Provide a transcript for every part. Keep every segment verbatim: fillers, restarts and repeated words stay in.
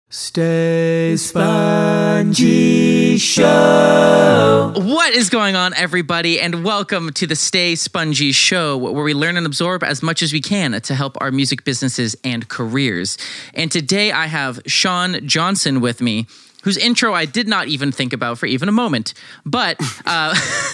Stay Spongy Show. What is going on, everybody, and welcome to the Stay Spongy Show, where we learn and absorb as much as we can to help our music businesses and careers. And today I have Sean Johnson with me, whose intro I did not even think about for even a moment. But uh,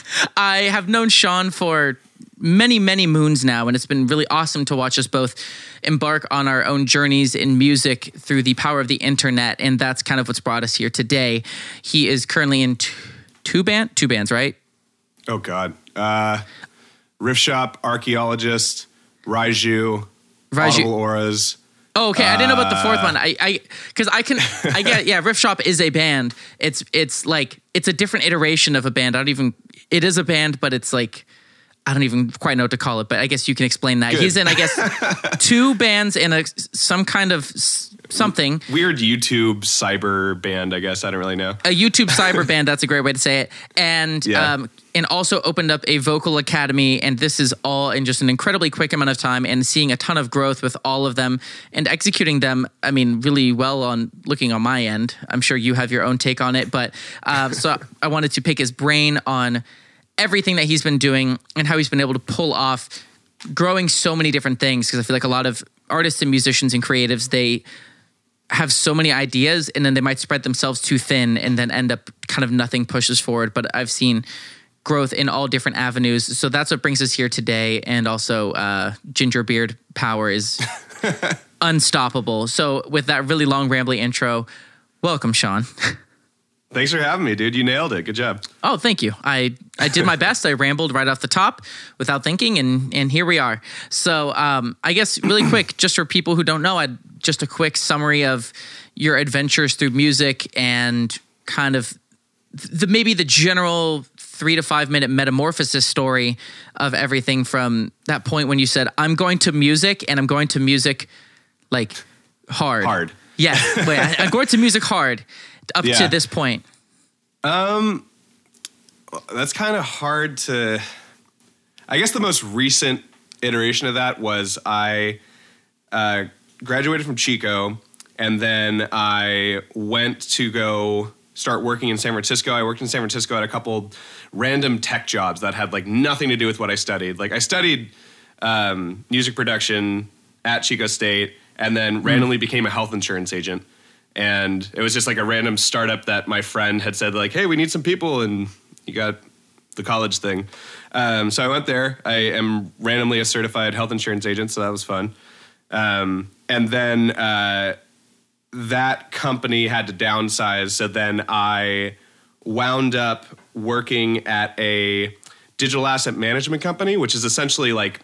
I have known Sean for many, many moons now, and it's been really awesome to watch us both embark on our own journeys in music through the power of the internet, and that's kind of what's brought us here today. He is currently in t- two band, two bands, right? Oh God, uh, Riff Shop, Archaeologist, Raiju, Raiju. Audible Auras. Oh, okay. I didn't know about the fourth one. I, I, because I can, I get, yeah. Riff Shop is a band. It's, it's like it's a different iteration of a band. I don't even. It is a band, but it's like. I don't even quite know what to call it, but I guess you can explain that. Good. He's in, I guess, two bands in a some kind of something. Weird YouTube cyber band, I guess. I don't really know. A YouTube cyber band, that's a great way to say it. And yeah. um, and also opened up a vocal academy, and this is all in just an incredibly quick amount of time, and seeing a ton of growth with all of them and executing them, I mean, really well on looking on my end. I'm sure you have your own take on it, but uh, so I wanted to pick his brain on everything that he's been doing and how he's been able to pull off growing so many different things. Because I feel like a lot of artists and musicians and creatives, they have so many ideas and then they might spread themselves too thin and then end up kind of nothing pushes forward. But I've seen growth in all different avenues. So that's what brings us here today. And also uh, Ginger Beard power is unstoppable. So with that really long rambly intro, welcome, Sean. Thanks for having me, dude. You nailed it. Good job. Oh, thank you. I, I did my best. I rambled right off the top without thinking, and and here we are. So um, I guess really quick, just for people who don't know, I'd, just a quick summary of your adventures through music and kind of the maybe the general three to five minute metamorphosis story of everything from that point when you said, I'm going to music, and I'm going to music like hard. Hard. Yeah. Wait, I, I'm going to music hard. Up yeah. to this point? Um, that's kind of hard to... I guess the most recent iteration of that was I uh, graduated from Chico, and then I went to go start working in San Francisco. I worked in San Francisco at a couple random tech jobs that had like nothing to do with what I studied. Like I studied um, music production at Chico State, and then mm. randomly became a health insurance agent. And it was just like a random startup that my friend had said, like, hey, we need some people, and you got the college thing. Um, so I went there. I am randomly a certified health insurance agent, so that was fun. Um, and then uh, that company had to downsize, so then I wound up working at a digital asset management company, which is essentially like...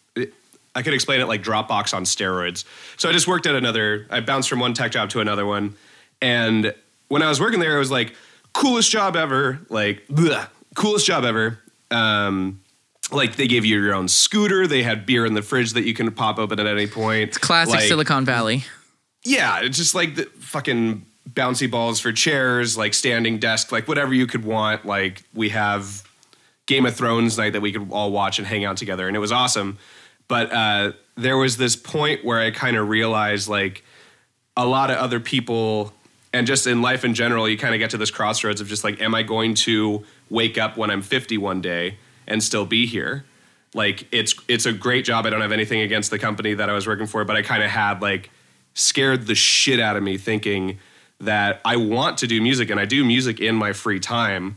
I could explain it like Dropbox on steroids. So I just worked at another, I bounced from one tech job to another one. And when I was working there, it was like, coolest job ever. Like, bleh, coolest job ever. Um, like they gave you your own scooter. They had beer in the fridge that you can pop open at any point. It's classic like, Silicon Valley. Yeah, it's just like the fucking bouncy balls for chairs, like standing desk, like whatever you could want. Like we have Game of Thrones night that we could all watch and hang out together. And it was awesome. But uh, there was this point where I kind of realized, like, a lot of other people, and just in life in general, you kind of get to this crossroads of just like, am I going to wake up when I'm fifty one day and still be here? Like, it's it's a great job. I don't have anything against the company that I was working for, but I kind of had, like, scared the shit out of me thinking that I want to do music, and I do music in my free time.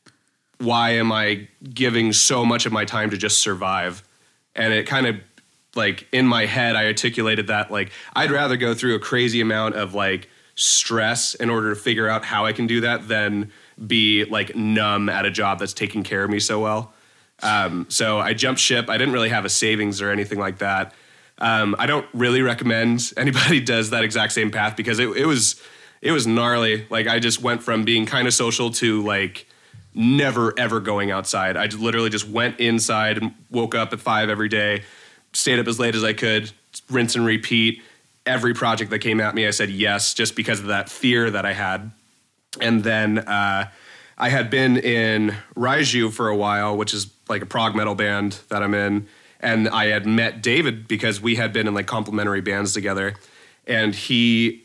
Why am I giving so much of my time to just survive? And it kind of, like, in my head, I articulated that, like, I'd rather go through a crazy amount of, like, stress in order to figure out how I can do that than be, like, numb at a job that's taking care of me so well. Um, so I jumped ship. I didn't really have a savings or anything like that. Um, I don't really recommend anybody does that exact same path because it, it was it was gnarly. Like, I just went from being kind of social to, like, never, ever going outside. I just literally just went inside and woke up at five every day, stayed up as late as I could, rinse and repeat. Every project that came at me, I said yes, just because of that fear that I had. And then uh, I had been in Raiju for a while, which is like a prog metal band that I'm in. And I had met David because we had been in like complementary bands together. And he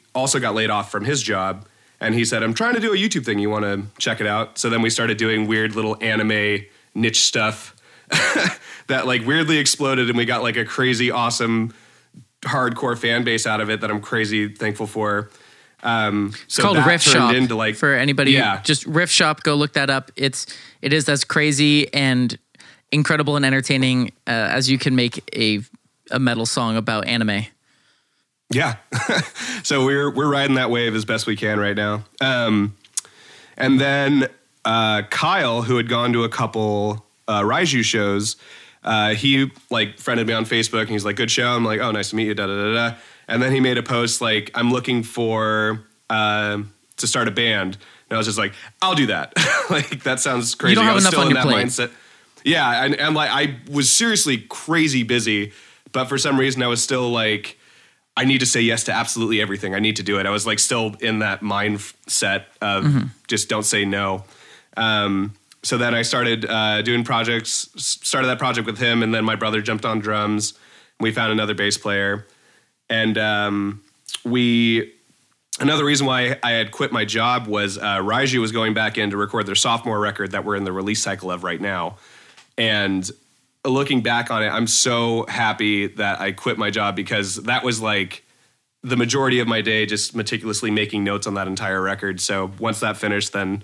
also got laid off from his job. And he said, I'm trying to do a YouTube thing. You want to check it out? So then we started doing weird little anime niche stuff that like weirdly exploded. And we got like a crazy, awesome, hardcore fan base out of it that I'm crazy thankful for. Um, it's so called that Riff turned Shop. into like, for anybody, yeah. just Riff Shop. Go look that up. It's it is as crazy and incredible and entertaining uh, as you can make a a metal song about anime. Yeah. So we're we're riding that wave as best we can right now. Um, and then uh, Kyle, who had gone to a couple uh, Raiju shows, uh, he like friended me on Facebook and he's like, good show. I'm like, oh, nice to meet you. Da da da da. And then he made a post like, I'm looking for uh, to start a band. And I was just like, I'll do that. Like that sounds crazy. You don't have I was enough still on in your that plate. mindset. Yeah, and, and like I was seriously crazy busy, but for some reason I was still like, I need to say yes to absolutely everything. I need to do it. I was like still in that mindset of mm-hmm. just don't say no. Um, so then I started uh, doing projects, started that project with him, and then my brother jumped on drums. We found another bass player, and um, we. Another reason why I had quit my job was uh, Raiju was going back in to record their sophomore record that we're in the release cycle of right now. And looking back on it, I'm so happy that I quit my job because that was like the majority of my day just meticulously making notes on that entire record. So once that finished, then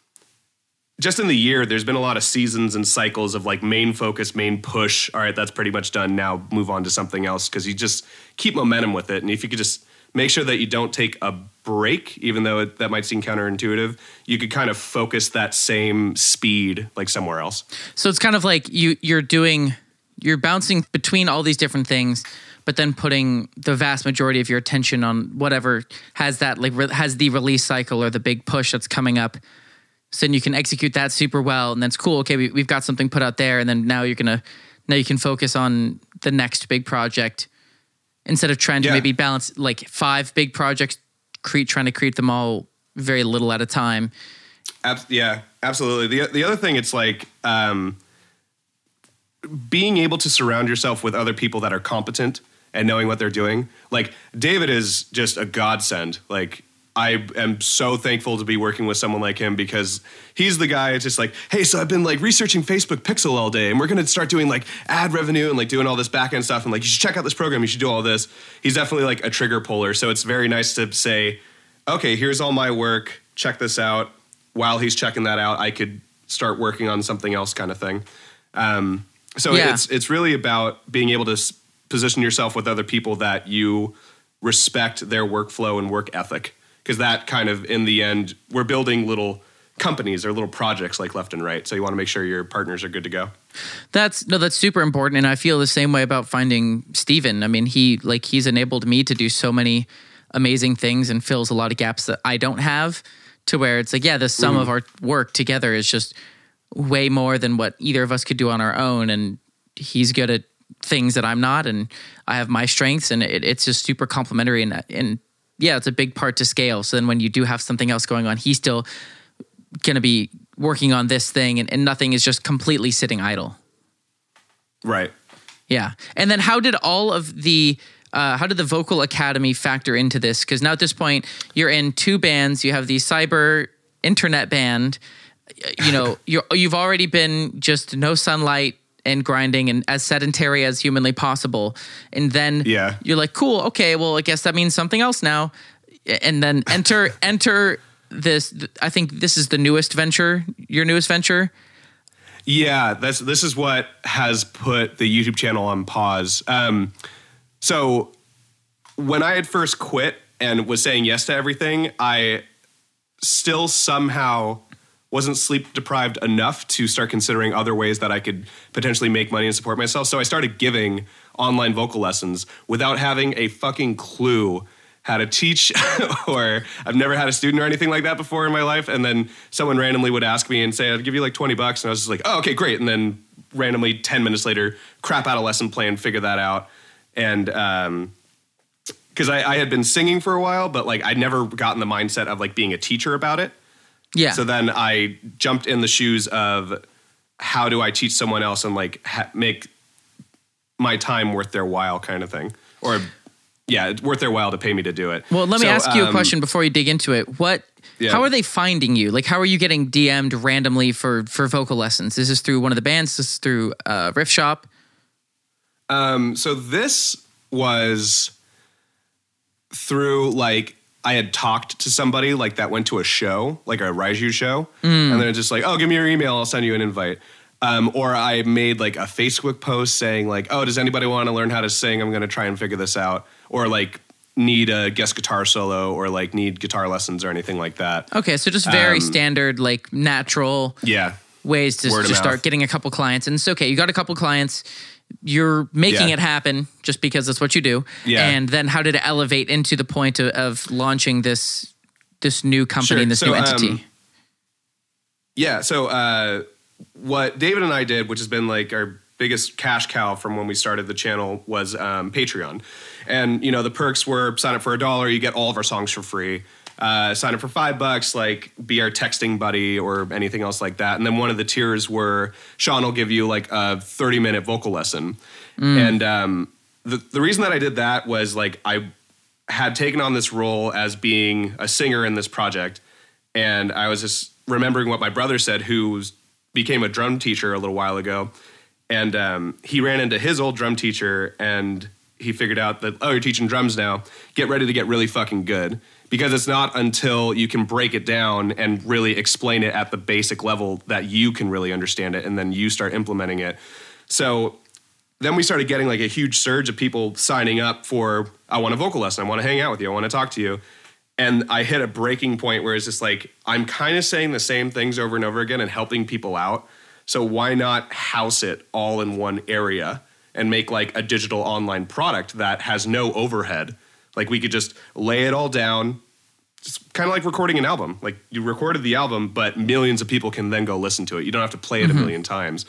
just in the year, there's been a lot of seasons and cycles of like main focus, main push. All right, that's pretty much done. Now move on to something else because you just keep momentum with it. And if you could just make sure that you don't take a break, even though it, that might seem counterintuitive, you could kind of focus that same speed like somewhere else. So it's kind of like you, you're doing, you're bouncing between all these different things, but then putting the vast majority of your attention on whatever has that, like re- has the release cycle or the big push that's coming up. So then you can execute that super well. And then it's cool. Okay, we, we've got something put out there. And then now you're going to, now you can focus on the next big project. Instead of trying to yeah. maybe balance like five big projects, create trying to create them all very little at a time. Ab- yeah, absolutely. The the other thing, it's like um, being able to surround yourself with other people that are competent and knowing what they're doing. Like David is just a godsend. Like I am so thankful to be working with someone like him because he's the guy that's just like, hey, so I've been like researching Facebook Pixel all day and we're going to start doing like ad revenue and like doing all this back end stuff. And like, you should check out this program. You should do all this. He's definitely like a trigger puller. So it's very nice to say, okay, here's all my work. Check this out. While he's checking that out, I could start working on something else kind of thing. Um, so yeah. it's, it's really about being able to s- position yourself with other people that you respect their workflow and work ethic. Because that kind of, in the end, we're building little companies or little projects like left and right. So you want to make sure your partners are good to go. That's no, that's super important. And I feel the same way about finding Steven. I mean, he like he's enabled me to do so many amazing things and fills a lot of gaps that I don't have to where it's like, yeah, the sum mm. of our work together is just way more than what either of us could do on our own. And he's good at things that I'm not. And I have my strengths and it, it's just super complementary and, and yeah, it's a big part to scale. So then when you do have something else going on, he's still going to be working on this thing and, and nothing is just completely sitting idle. Right. Yeah. And then how did all of the, uh, how did the Vocal Academy factor into this? Because now at this point, you're in two bands. You have the cyber internet band. You know, you're, you've already been just no sunlight and grinding and as sedentary as humanly possible. And then yeah. you're like, cool, okay, well, I guess that means something else now. And then enter, enter this, I think this is the newest venture, your newest venture. Yeah, that's, this is what has put the YouTube channel on pause. Um, so when I had first quit and was saying yes to everything, I still somehow wasn't sleep deprived enough to start considering other ways that I could potentially make money and support myself. So I started giving online vocal lessons without having a fucking clue how to teach or I've never had a student or anything like that before in my life. And then someone randomly would ask me and say, I'd give you like twenty bucks. And I was just like, oh, okay, great. And then randomly ten minutes later, crap out a lesson plan, figure that out. And, um, cause I, I had been singing for a while, but like I'd never gotten the mindset of like being a teacher about it. Yeah. So then I jumped in the shoes of how do I teach someone else and like ha- make my time worth their while kind of thing. Or yeah, it's worth their while to pay me to do it. Well, let me So, ask you a um, question before you dig into it. What? Yeah. How are they finding you? Like, how are you getting D M'd randomly for for vocal lessons? Is this through one of the bands? Is this through uh, Riff Shop? Um, so this was through like I had talked to somebody like that went to a show, like a Raiju show, Mm. and they're just like, "Oh, give me your email, I'll send you an invite." Um, or I made like a Facebook post saying like, "Oh, does anybody want to learn how to sing? I'm going to try and figure this out." Or like need a guest guitar solo, or like need guitar lessons or anything like that. Okay, so just very Um, standard, like natural Yeah, ways to Word of just start mouth. getting a couple clients. And it's okay. You got a couple clients. You're making Yeah. it happen just because that's what you do. Yeah. And then how did it elevate into the point of, of launching this this new company Sure. and this So, new entity? um, Yeah. So uh, what David and I did, which has been like our biggest cash cow from when we started the channel, was um, Patreon. And, you know, the perks were sign up for a dollar, you get all of our songs for free. Uh, sign up for five bucks, like be our texting buddy or anything else like that. And then one of the tiers were Sean will give you like a thirty minute vocal lesson. And um, the, the reason that I did that was like I had taken on this role as being a singer in this project. And I was just remembering what my brother said, who was- became a drum teacher a little while ago. And um, he ran into his old drum teacher and he figured out that, oh, you're teaching drums now. Get ready to get really fucking good. Because it's not until you can break it down and really explain it at the basic level that you can really understand it, and then you start implementing it. So then we started getting like a huge surge of people signing up for, I want a vocal lesson, I want to hang out with you, I want to talk to you. And I hit a breaking point where it's just like, I'm kind of saying the same things over and over again and helping people out. So why not house it all in one area and make like a digital online product that has no overhead? Like we could just lay it all down. It's kind of like recording an album. Like you recorded the album, but millions of people can then go listen to it. You don't have to play it mm-hmm. a million times.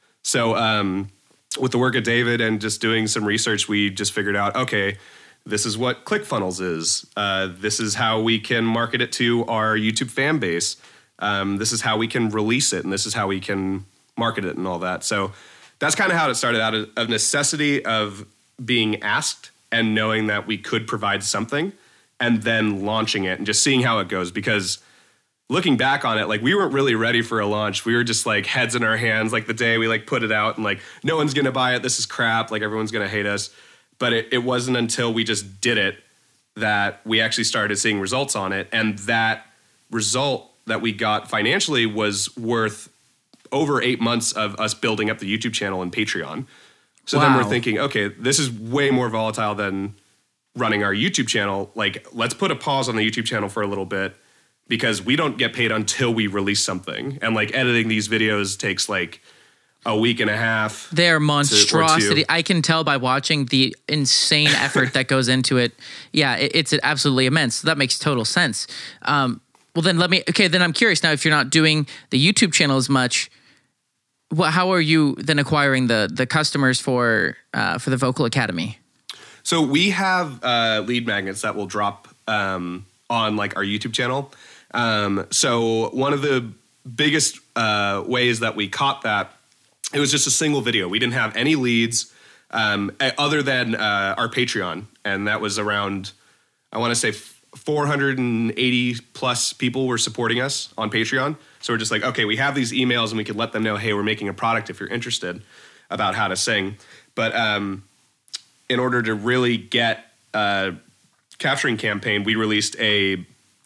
So um, with the work of David and just doing some research, we just figured out, okay, this is what ClickFunnels is. Uh, this is how we can market it to our YouTube fan base. Um, this is how we can release it, and this is how we can market it and all that. So that's kind of how it started out, of necessity of being asked and knowing that we could provide something, and then launching it and just seeing how it goes. Because looking back on it, like we weren't really ready for a launch. We were just like heads in our hands, like the day we like put it out and like, no one's going to buy it. This is crap. Like everyone's going to hate us. But it, it wasn't until we just did it that we actually started seeing results on it. And that result that we got financially was worth over eight months of us building up the YouTube channel and Patreon. So wow. then we're thinking, okay, this is way more volatile than running our YouTube channel. Like, let's put a pause on the YouTube channel for a little bit, because we don't get paid until we release something. And like editing these videos takes like a week and a half. They're monstrosity. I can tell by watching the insane effort that goes into it. Yeah, it, it's absolutely immense. So that makes total sense. Um, well, then let me, okay, then I'm curious now, if you're not doing the YouTube channel as much, well, how are you then acquiring the the customers for uh, for the Vocal Academy? So we have uh, lead magnets that will drop um, on like our YouTube channel. Um, so one of the biggest uh, ways that we caught that, it was just a single video. We didn't have any leads um, other than uh, our Patreon, and that was around, I want to say four hundred eighty plus people were supporting us on Patreon. So we're just like, okay, we have these emails and we could let them know, hey, we're making a product if you're interested about how to sing. But um, in order to really get a capturing campaign, we released a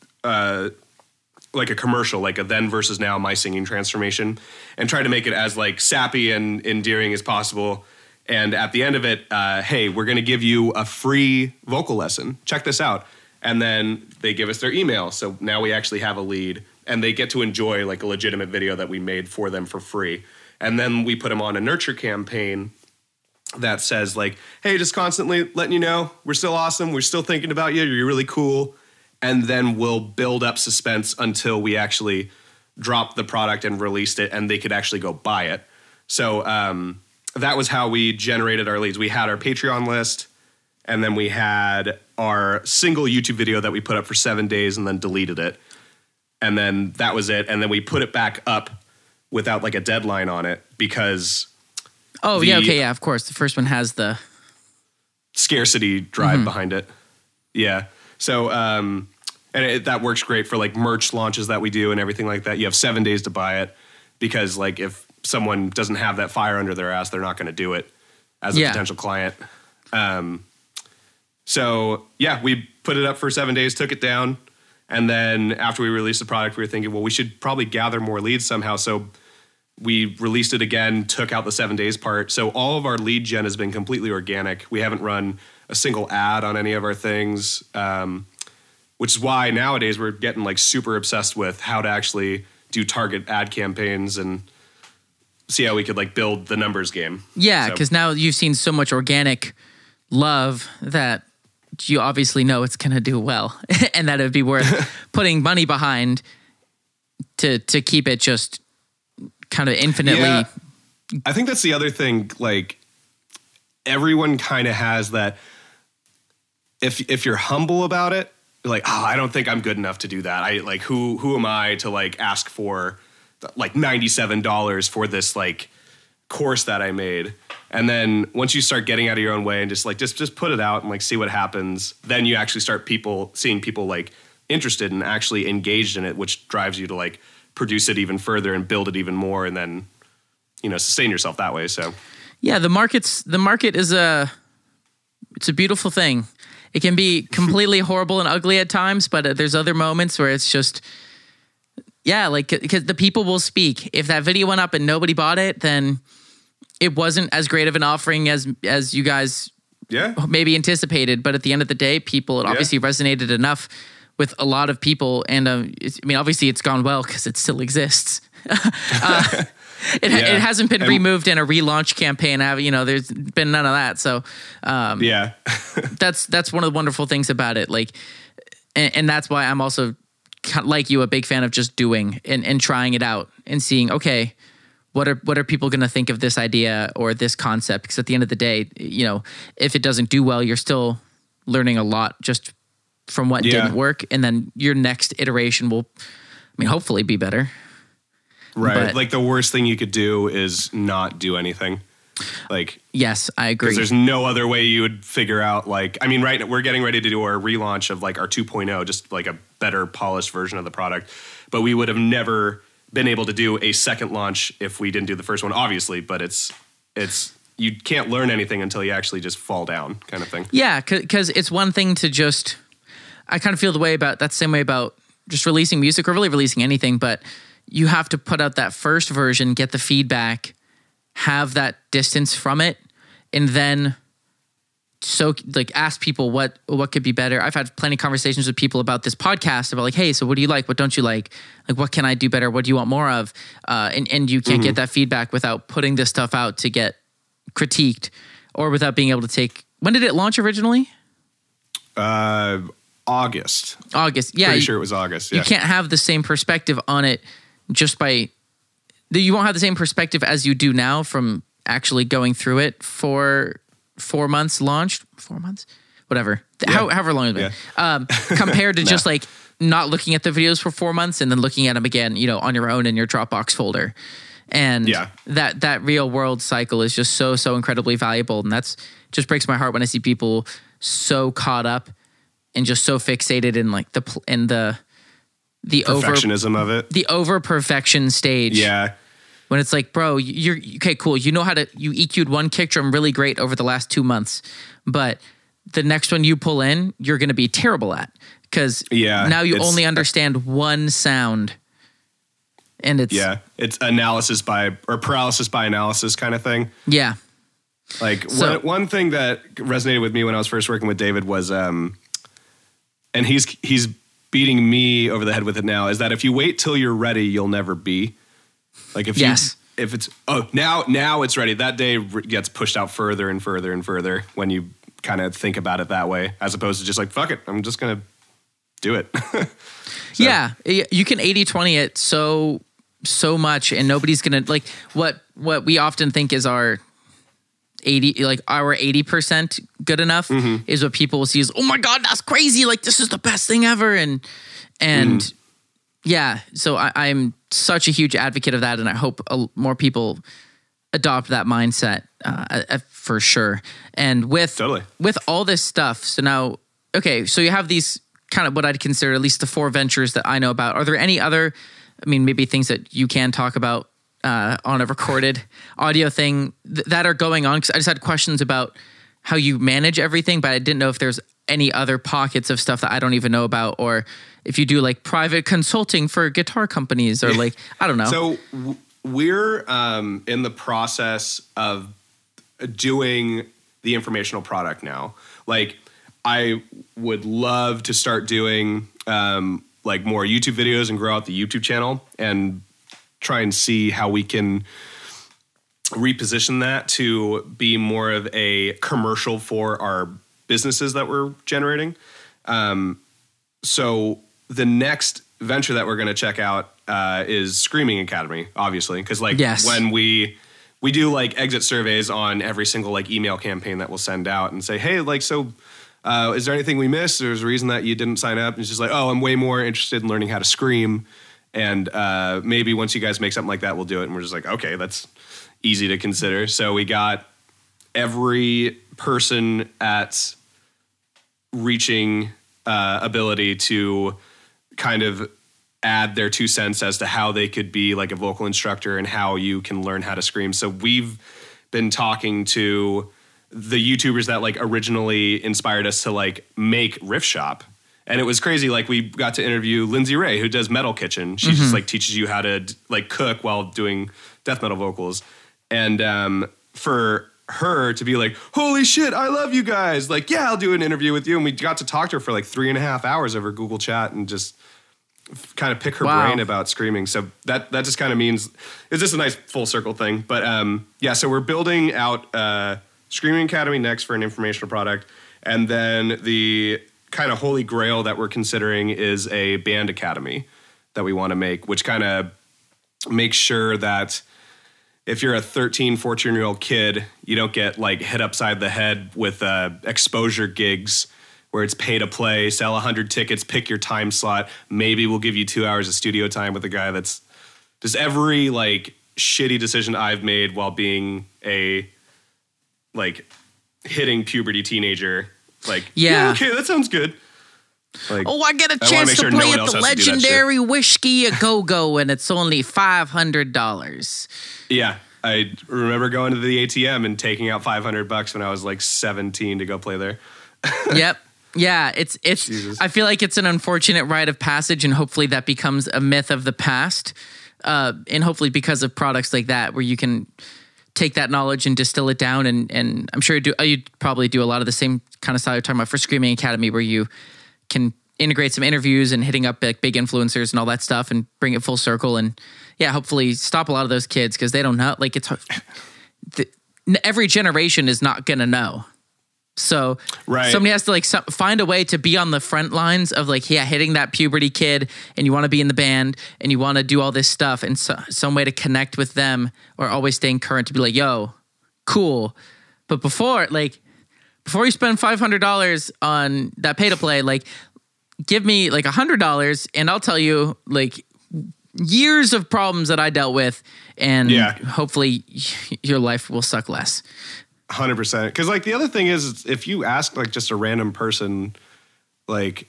uh, like a commercial, like a then versus now my singing transformation, and tried to make it as like sappy and endearing as possible. And at the end of it, uh, hey, we're going to give you a free vocal lesson. Check this out. And then they give us their email. So now we actually have a lead, and they get to enjoy like a legitimate video that we made for them for free. And then we put them on a nurture campaign that says like, hey, just constantly letting you know we're still awesome. We're still thinking about you. You're really cool. And then we'll build up suspense until we actually drop the product and released it, and they could actually go buy it. So um, that was how we generated our leads. We had our Patreon list, and then we had our single YouTube video that we put up for seven days and then deleted it. And then that was it. And then we put it back up without like a deadline on it, because Oh, the, yeah, okay, yeah, of course. The first one has the... scarcity drive Mm-hmm. behind it. Yeah. So, um, and it, that works great for like merch launches that we do and everything like that. You have seven days to buy it because like if someone doesn't have that fire under their ass, they're not going to do it as a Yeah. potential client. Um, so yeah, we put it up for seven days, took it down. And then after we released the product, we were thinking, well, we should probably gather more leads somehow. So we released it again, took out the seven days part. So all of our lead gen has been completely organic. We haven't run a single ad on any of our things, um, which is why nowadays we're getting like super obsessed with how to actually do target ad campaigns and see how we could like build the numbers game. Yeah, So- because now you've seen so much organic love that you obviously know it's going to do well and that it would be worth putting money behind to to keep it just kind of infinitely. Yeah. I think that's the other thing. Like everyone kind of has that. If if you're humble about it, you're like, oh, I don't think I'm good enough to do that. I like who who am I to like ask for like ninety-seven dollars for this like course that I made. And then once you start getting out of your own way and just like just just put it out and like see what happens, then you actually start people seeing people like interested and actually engaged in it, which drives you to like produce it even further and build it even more, and then you know sustain yourself that way. So Yeah, the market's the market is a it's a beautiful thing. It can be completely horrible and ugly at times, but uh, there's other moments where it's just yeah, like because the people will speak. If that video went up and nobody bought it, then it wasn't as great of an offering as as you guys yeah, maybe anticipated. But at the end of the day, people it Yeah. obviously resonated enough with a lot of people, and um, it's, I mean, obviously it's gone well because it still exists. uh, it, Yeah. it hasn't been And- removed in a relaunch campaign. Have you know? There's been none of that. So um, yeah, that's that's one of the wonderful things about it. Like, and, and that's why I'm also kind of like you, a big fan of just doing and, and trying it out and seeing, okay, what are what are people going to think of this idea or this concept? Because at the end of the day, you know, if it doesn't do well, you're still learning a lot just from what Yeah. didn't work, and then your next iteration will, I mean, hopefully be better. right. But- like the worst thing you could do is not do anything. Like Yes, I agree. because there's no other way you would figure out like I mean right now we're getting ready to do our relaunch of like our two point oh, just like a better polished version of the product, but we would have never been able to do a second launch if we didn't do the first one, obviously. But it's it's you can't learn anything until you actually just fall down, kind of thing. Yeah, because it's one thing to just, I kind of feel the way about that same way about just releasing music or really releasing anything, but you have to put out that first version, get the feedback, have that distance from it, and then so like ask people what what could be better. I've had plenty of conversations with people about this podcast about like, hey, so what do you like? What don't you like? Like, what can I do better? What do you want more of? Uh, and, and you can't get that feedback without putting this stuff out to get critiqued or without being able to take, when did it launch originally? Uh, August. August. Yeah. Pretty you- sure it was August. Yeah. You can't have the same perspective on it just by, you won't have the same perspective as you do now from actually going through it for four months launched, four months, whatever, How, however long it's been, um, compared to just like not looking at the videos for four months and then looking at them again, you know, on your own in your Dropbox folder. And Yeah. that, that real world cycle is just so, so incredibly valuable. And that's just breaks my heart when I see people so caught up and just so fixated in like the, pl- in the, the over, Perfectionism of it. the over perfection stage. Yeah. When it's like, bro, you're okay, cool. You know how to, you E Q'd one kick drum really great over the last two months, but the next one you pull in, you're going to be terrible at because Yeah, now you it's- only understand one sound. And it's, Yeah. It's analysis by or paralysis by analysis kind of thing. yeah. Like So- one, one thing that resonated with me when I was first working with David was, um, and he's he's beating me over the head with it now, is that if you wait till you're ready, you'll never be. Like if Yes. you if it's oh now now it's ready, that day r- gets pushed out further and further and further when you kind of think about it that way, as opposed to just like fuck it, I'm just gonna do it. So- Yeah, y- you can eighty twenty it so so much, and nobody's gonna like what what we often think is our eighty, like our eighty percent good enough Mm-hmm. is what people will see as, oh my god, that's crazy! Like this is the best thing ever, and and Mm. yeah, so I, I'm such a huge advocate of that, and I hope a, more people adopt that mindset uh, uh, for sure. And with Totally. with all this stuff, so now, okay, so you have these kind of what I'd consider at least the four ventures that I know about. Are there any other, I mean, maybe things that you can talk about uh, on a recorded audio thing th- that are going on? Because I just had questions about how you manage everything, but I didn't know if there's any other pockets of stuff that I don't even know about, or if you do like private consulting for guitar companies, or like, I don't know. So w- we're um, in the process of doing the informational product now. Like, I would love to start doing um, like more YouTube videos and grow out the YouTube channel and try and see how we can reposition that to be more of a commercial for our businesses that we're generating. Um, so the next venture that we're going to check out uh, is Screaming Academy, obviously, because like Yes. when we we do like exit surveys on every single like email campaign that we'll send out and say, hey, like, so uh, is there anything we missed? There's a reason that you didn't sign up. And it's just like, oh, I'm way more interested in learning how to scream. And uh, maybe once you guys make something like that, we'll do it. And we're just like, okay, that's easy to consider. So we got every person at reaching uh, ability to kind of add their two cents as to how they could be like a vocal instructor and how you can learn how to scream. So we've been talking to the YouTubers that like originally inspired us to like make Riff Shop. And it was crazy. Like, we got to interview Lindsay Ray, who does Metal Kitchen. She mm-hmm. just like teaches you how to like cook while doing death metal vocals. And um, for her to be like, holy shit, I love you guys. Like, yeah, I'll do an interview with you. And we got to talk to her for like three and a half hours over Google Chat and just kind of pick her wow. brain about screaming. So that that just kind of means it's just a nice full circle thing. But um, yeah, so we're building out uh, Screaming Academy next for an informational product. And then the kind of holy grail that we're considering is a band academy that we want to make, which kind of makes sure that if you're a thirteen, fourteen year old kid, you don't get like hit upside the head with uh, exposure gigs where it's pay to play, sell a hundred tickets, pick your time slot. Maybe we'll give you two hours of studio time with a guy that's just every like shitty decision I've made while being a like hitting puberty teenager. Like, yeah, yeah okay, that sounds good. Like, oh, I get a I chance to sure play no at the legendary Whiskey A Go Go, and it's only five hundred dollars. Yeah, I remember going to the A T M and taking out five hundred bucks when I was like seventeen to go play there. Yep. Yeah, it's it's. Jesus. I feel like it's an unfortunate rite of passage, and hopefully that becomes a myth of the past. Uh, and hopefully because of products like that, where you can take that knowledge and distill it down, and and I'm sure you do. You probably do a lot of the same kind of style you're talking about for Screaming Academy, where you can integrate some interviews and hitting up like big influencers and all that stuff, and bring it full circle, and yeah, hopefully stop a lot of those kids because they don't know. Like, it's the, every generation is not gonna know. So right. somebody has to like some, find a way to be on the front lines of like, yeah, hitting that puberty kid, and you want to be in the band and you want to do all this stuff, and so, some way to connect with them or always staying current to be like, yo, cool. But before, like, before you spend five hundred dollars on that pay to play, like, give me like one hundred dollars and I'll tell you like years of problems that I dealt with, and yeah. hopefully your life will suck less. one hundred percent. Because, like, the other thing is, if you ask, like, just a random person, like,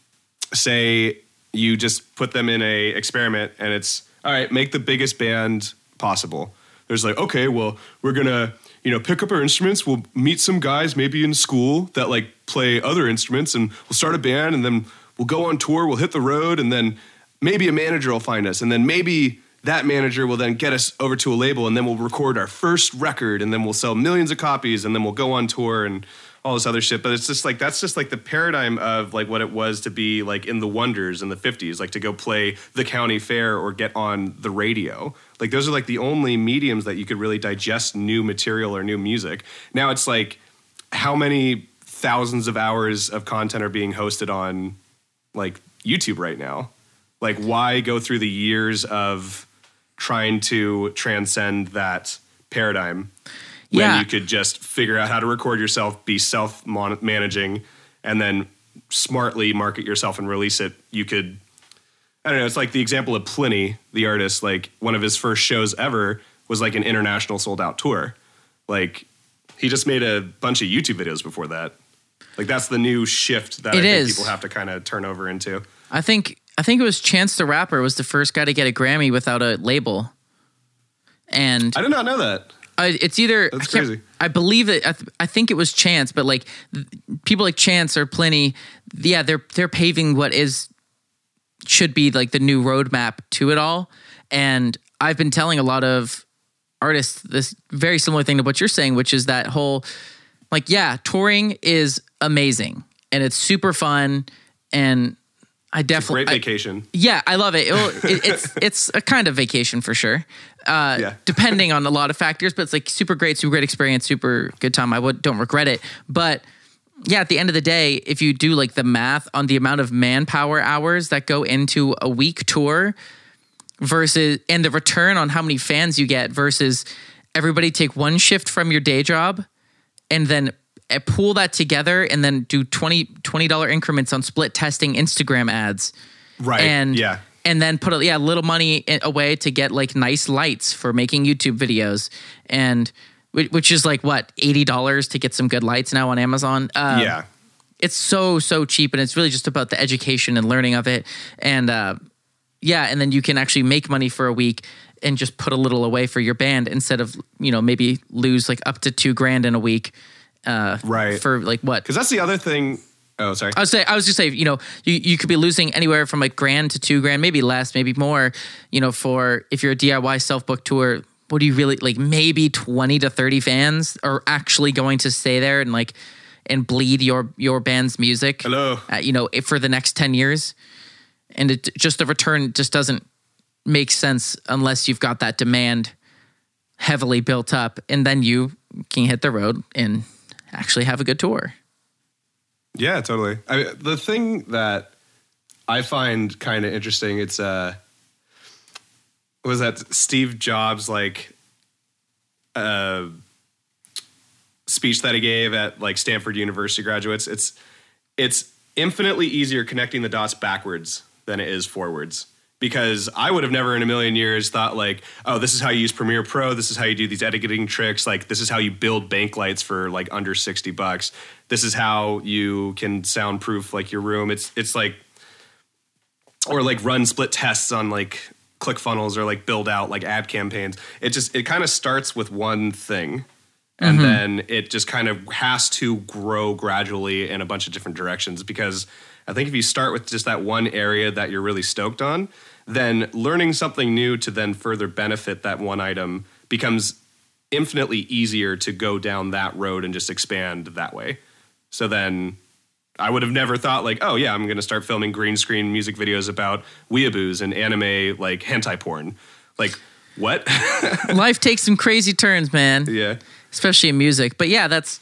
say you just put them in a experiment and it's, all right, make the biggest band possible. There's like, okay, well, we're going to, you know, pick up our instruments. We'll meet some guys maybe in school that, like, play other instruments, and we'll start a band, and then we'll go on tour. We'll hit the road, and then maybe a manager will find us, and then maybe that manager will then get us over to a label, and then we'll record our first record, and then we'll sell millions of copies, and then we'll go on tour and all this other shit. But it's just like, that's just like the paradigm of like what it was to be like in the Wonders in the fifties, like to go play the county fair or get on the radio. Like, those are like the only mediums that you could really digest new material or new music. Now it's like, how many thousands of hours of content are being hosted on like YouTube right now? Like, why go through the years of trying to transcend that paradigm when yeah. you could just figure out how to record yourself, be self-managing, and then smartly market yourself and release it? You could, I don't know, it's like the example of Pliny, the artist. Like, one of his first shows ever was like an international sold out tour. Like he just made a bunch of YouTube videos before that. Like that's the new shift that It I think is. people have to kind of turn over into. I think I think it was Chance the Rapper was the first guy to get a Grammy without a label. And I did not know that. I, it's either That's I can't- crazy. I believe that I, th- I think it was Chance, but like th- people like Chance or Plenty, yeah, they're they're paving what is should be like the new roadmap to it all. And I've been telling a lot of artists this very similar thing to what you're saying, which is that whole like, yeah, touring is amazing and it's super fun, and I definitely Great I- vacation. yeah, I love it. It'll, it it's it's a kind of vacation for sure. Uh, Yeah. depending on a lot of factors, but it's like super great, super great experience, super good time. I would don't regret it. But yeah, at the end of the day, if you do like the math on the amount of manpower hours that go into a week tour versus and the return on how many fans you get versus everybody take one shift from your day job and then uh, pool that together and then do twenty dollars increments on split testing Instagram ads. Right. And yeah. and then put a yeah, little money in, away to get like nice lights for making YouTube videos, and whi- which is like what eighty dollars to get some good lights now on Amazon. Um, yeah. it's so so cheap, and it's really just about the education and learning of it, and uh, yeah, and then you can actually make money for a week and just put a little away for your band instead of you know maybe lose like up to two grand in a week, uh, Right. For like what. Because that's the other thing. Oh, sorry. I was say I was just saying, you know, you, you could be losing anywhere from like grand to two grand, maybe less, maybe more, you know, for if you're a D I Y self-book tour, what do you really like maybe twenty to thirty fans are actually going to stay there and like and bleed your your band's music. Hello. Uh, you know, if for the next ten years. And it just the return just doesn't make sense unless you've got that demand heavily built up, and then you can hit the road and actually have a good tour. Yeah, totally. I, the thing that I find kind of interesting, it's uh, was that Steve Jobs like uh, speech that he gave at like Stanford University graduates. It's it's infinitely easier connecting the dots backwards than it is forwards. Because I would have never in a million years thought like, oh, this is how you use Premiere Pro. This is how you do these editing tricks. Like, this is how you build bank lights for like under sixty bucks. This is how you can soundproof like your room. It's it's like, or like run split tests on like ClickFunnels or like build out like ad campaigns. It just, it kind of starts with one thing. And Mm-hmm. then it just kind of has to grow gradually in a bunch of different directions, because I think if you start with just that one area that you're really stoked on, then learning something new to then further benefit that one item becomes infinitely easier to go down that road and just expand that way. So then I would have never thought like, oh yeah, I'm going to start filming green screen music videos about weeaboos and anime like hentai porn. Like, what? Life takes some crazy turns, man. Yeah. Especially in music. But yeah, that's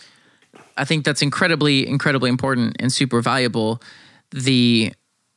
I think that's incredibly, incredibly important and super valuable. The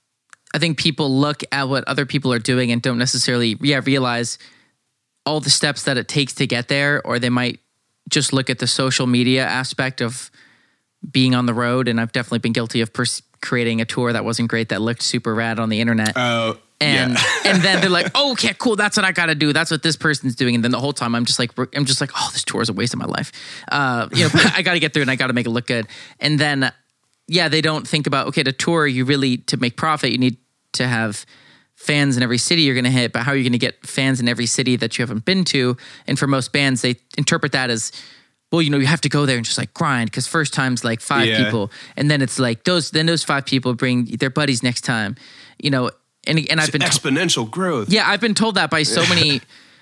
I think people look at what other people are doing and don't necessarily yeah, realize all the steps that it takes to get there, or they might just look at the social media aspect of being on the road. And I've definitely been guilty of pers- creating a tour that wasn't great that looked super rad on the internet. Oh, And yeah. and then they're like, oh, okay, cool. That's what I got to do. That's what this person's doing. And then the whole time I'm just like, I'm just like, oh, this tour is a waste of my life. Uh, you know, I got to get through it and I got to make it look good. And then, yeah, they don't think about, okay, to tour, you really, to make profit, you need to have fans in every city you're going to hit. But how are you going to get fans in every city that you haven't been to? And for most bands, they interpret that as, well, you know, you have to go there and just like grind, because first time's like five Yeah. people. And then it's like those, then those five people bring their buddies next time, you know. And, and I've been to- exponential growth. yeah, I've been told that by so many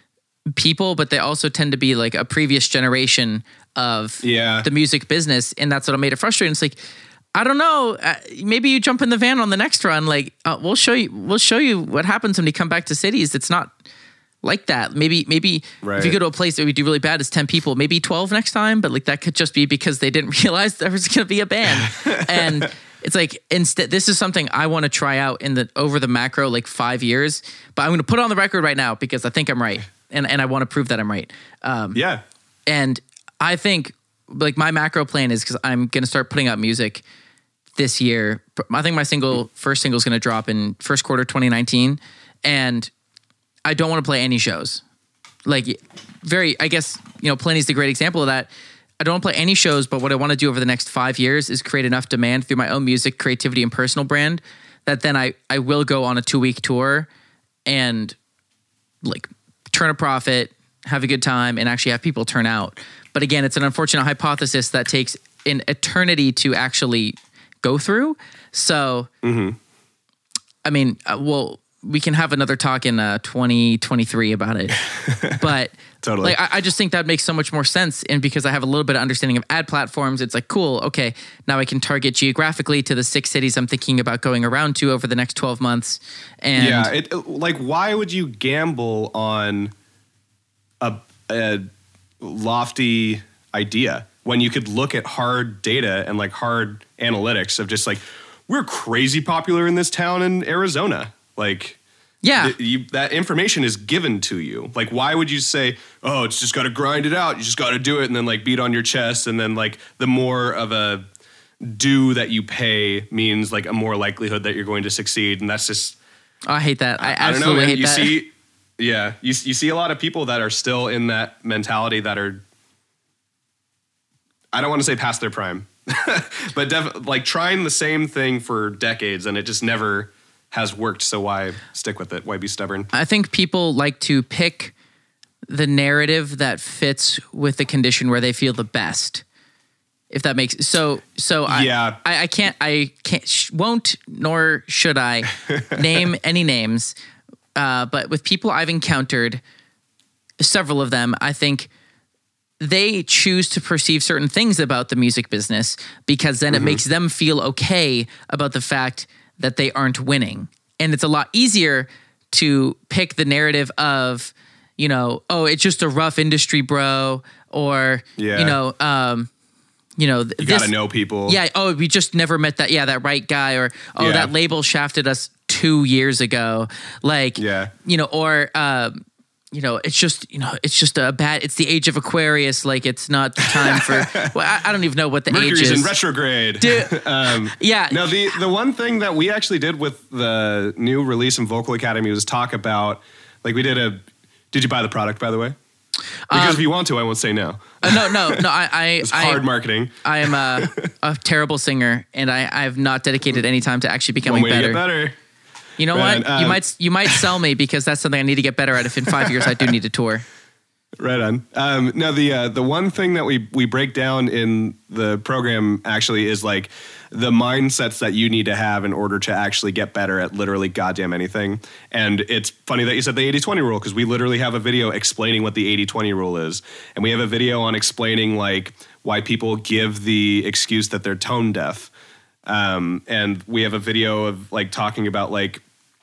people, but they also tend to be like a previous generation of Yeah. the music business, and that's what made it frustrating. It's like, I don't know, uh, maybe you jump in the van on the next run. Like, uh, we'll show you, we'll show you what happens when you come back to cities. It's not like that. Maybe, maybe if Right. you go to a place that we do really bad, it's ten people, maybe twelve next time. But like that could just be because they didn't realize there was going to be a band, and. It's like, instead, this is something I want to try out in the over the macro, like five years. But I'm going to put it on the record right now because I think I'm right, and and I want to prove that I'm right. Um, Yeah. and I think like my macro plan is, because I'm going to start putting out music this year. I think my single first single is going to drop in first quarter twenty nineteen, and I don't want to play any shows. like very, I guess, you know, Plenty's the great example of that. I don't play any shows, but what I want to do over the next five years is create enough demand through my own music, creativity, and personal brand that then I, I will go on a two week tour and like turn a profit, have a good time, and actually have people turn out. But again, it's an unfortunate hypothesis that takes an eternity to actually go through. So, mm-hmm. I mean, uh, well, we can have another talk in uh, twenty twenty-three about it. But totally. Like, I, I just think that makes so much more sense. And because I have a little bit of understanding of ad platforms, it's like, cool, okay, now I can target geographically to the six cities I'm thinking about going around to over the next twelve months. And yeah, it, like, why would you gamble on a, a lofty idea when you could look at hard data and like hard analytics of just like, we're crazy popular in this town in Arizona. Like, yeah, th- you, that information is given to you. Like, why would you say, oh, it's just got to grind it out. You just got to do it. And then like beat on your chest. And then like the more of a due that you pay means like a more likelihood that you're going to succeed. And that's just, oh, I hate that. I, I absolutely don't know, man. hate you that. See, yeah, you, you see a lot of people that are still in that mentality that are, I don't want to say past their prime, but def- like trying the same thing for decades and it just never has worked. So why stick with it? Why be stubborn? I think people like to pick the narrative that fits with the condition where they feel the best. If that makes so, so I, yeah. I, I can't, I can't, sh- won't, nor should I name any names. Uh, but with people I've encountered, several of them, I think they choose to perceive certain things about the music business because then mm-hmm. it makes them feel okay about the fact that they aren't winning. And it's a lot easier to pick the narrative of, you know, oh, it's just a rough industry, bro. Or, yeah. you know, um, you know, th- you this, gotta know people. Yeah. Oh, we just never met that. Yeah. That right guy. Or, oh, yeah. that label shafted us two years ago. Like, yeah. you know, or, um, you know, it's just, you know, it's just a bad, it's the age of Aquarius. Like, it's not the time for, well, I, I don't even know what the Mercury's age is. in retrograde. Dude, um, yeah. No, the, the one thing that we actually did with the new release in Vocal Academy was talk about, like, we did a, did you buy the product, by the way? Because um, if you want to, I won't say no. Uh, no, no, no. I, I it's hard I, marketing. I am a, a terrible singer, and I, I have not dedicated any time to actually becoming one way better. To get better. You know right what? on. You Um, might you might sell me because that's something I need to get better at. If in five years I do need to tour. Right on. Um, now the uh, the one thing that we we break down in the program actually is like the mindsets that you need to have in order to actually get better at literally goddamn anything. And it's funny that you said the eighty twenty rule because we literally have a video explaining what the eighty twenty rule is, and we have a video on explaining like why people give the excuse that they're tone deaf. Um, and we have a video of like talking about like,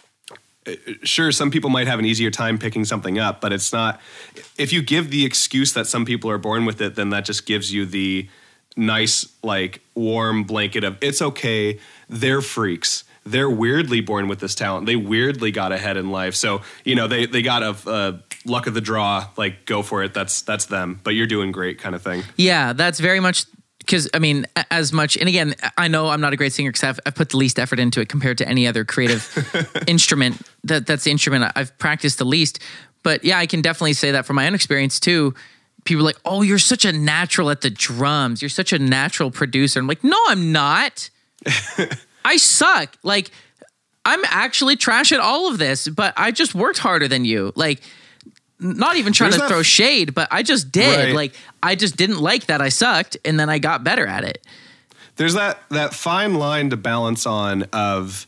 sure, some people might have an easier time picking something up, but it's not, if you give the excuse that some people are born with it, then that just gives you the nice, like warm blanket of it's okay. They're freaks. They're weirdly born with this talent. They weirdly got ahead in life. So, you know, they, they got a, a luck of the draw, like go for it. That's, that's them, but you're doing great kind of thing. Yeah, that's very much because, I mean, as much, and again, I know I'm not a great singer because I've, I've put the least effort into it compared to any other creative instrument. That That's the instrument I've practiced the least. But yeah, I can definitely say that from my own experience too. People are like, oh, you're such a natural at the drums. You're such a natural producer. I'm like, no, I'm not. I suck. Like, I'm actually trash at all of this, but I just worked harder than you. Like, not even trying There's to throw f- shade, but I just did. Right. Like, I just didn't like that I sucked, and then I got better at it. There's that that fine line to balance on of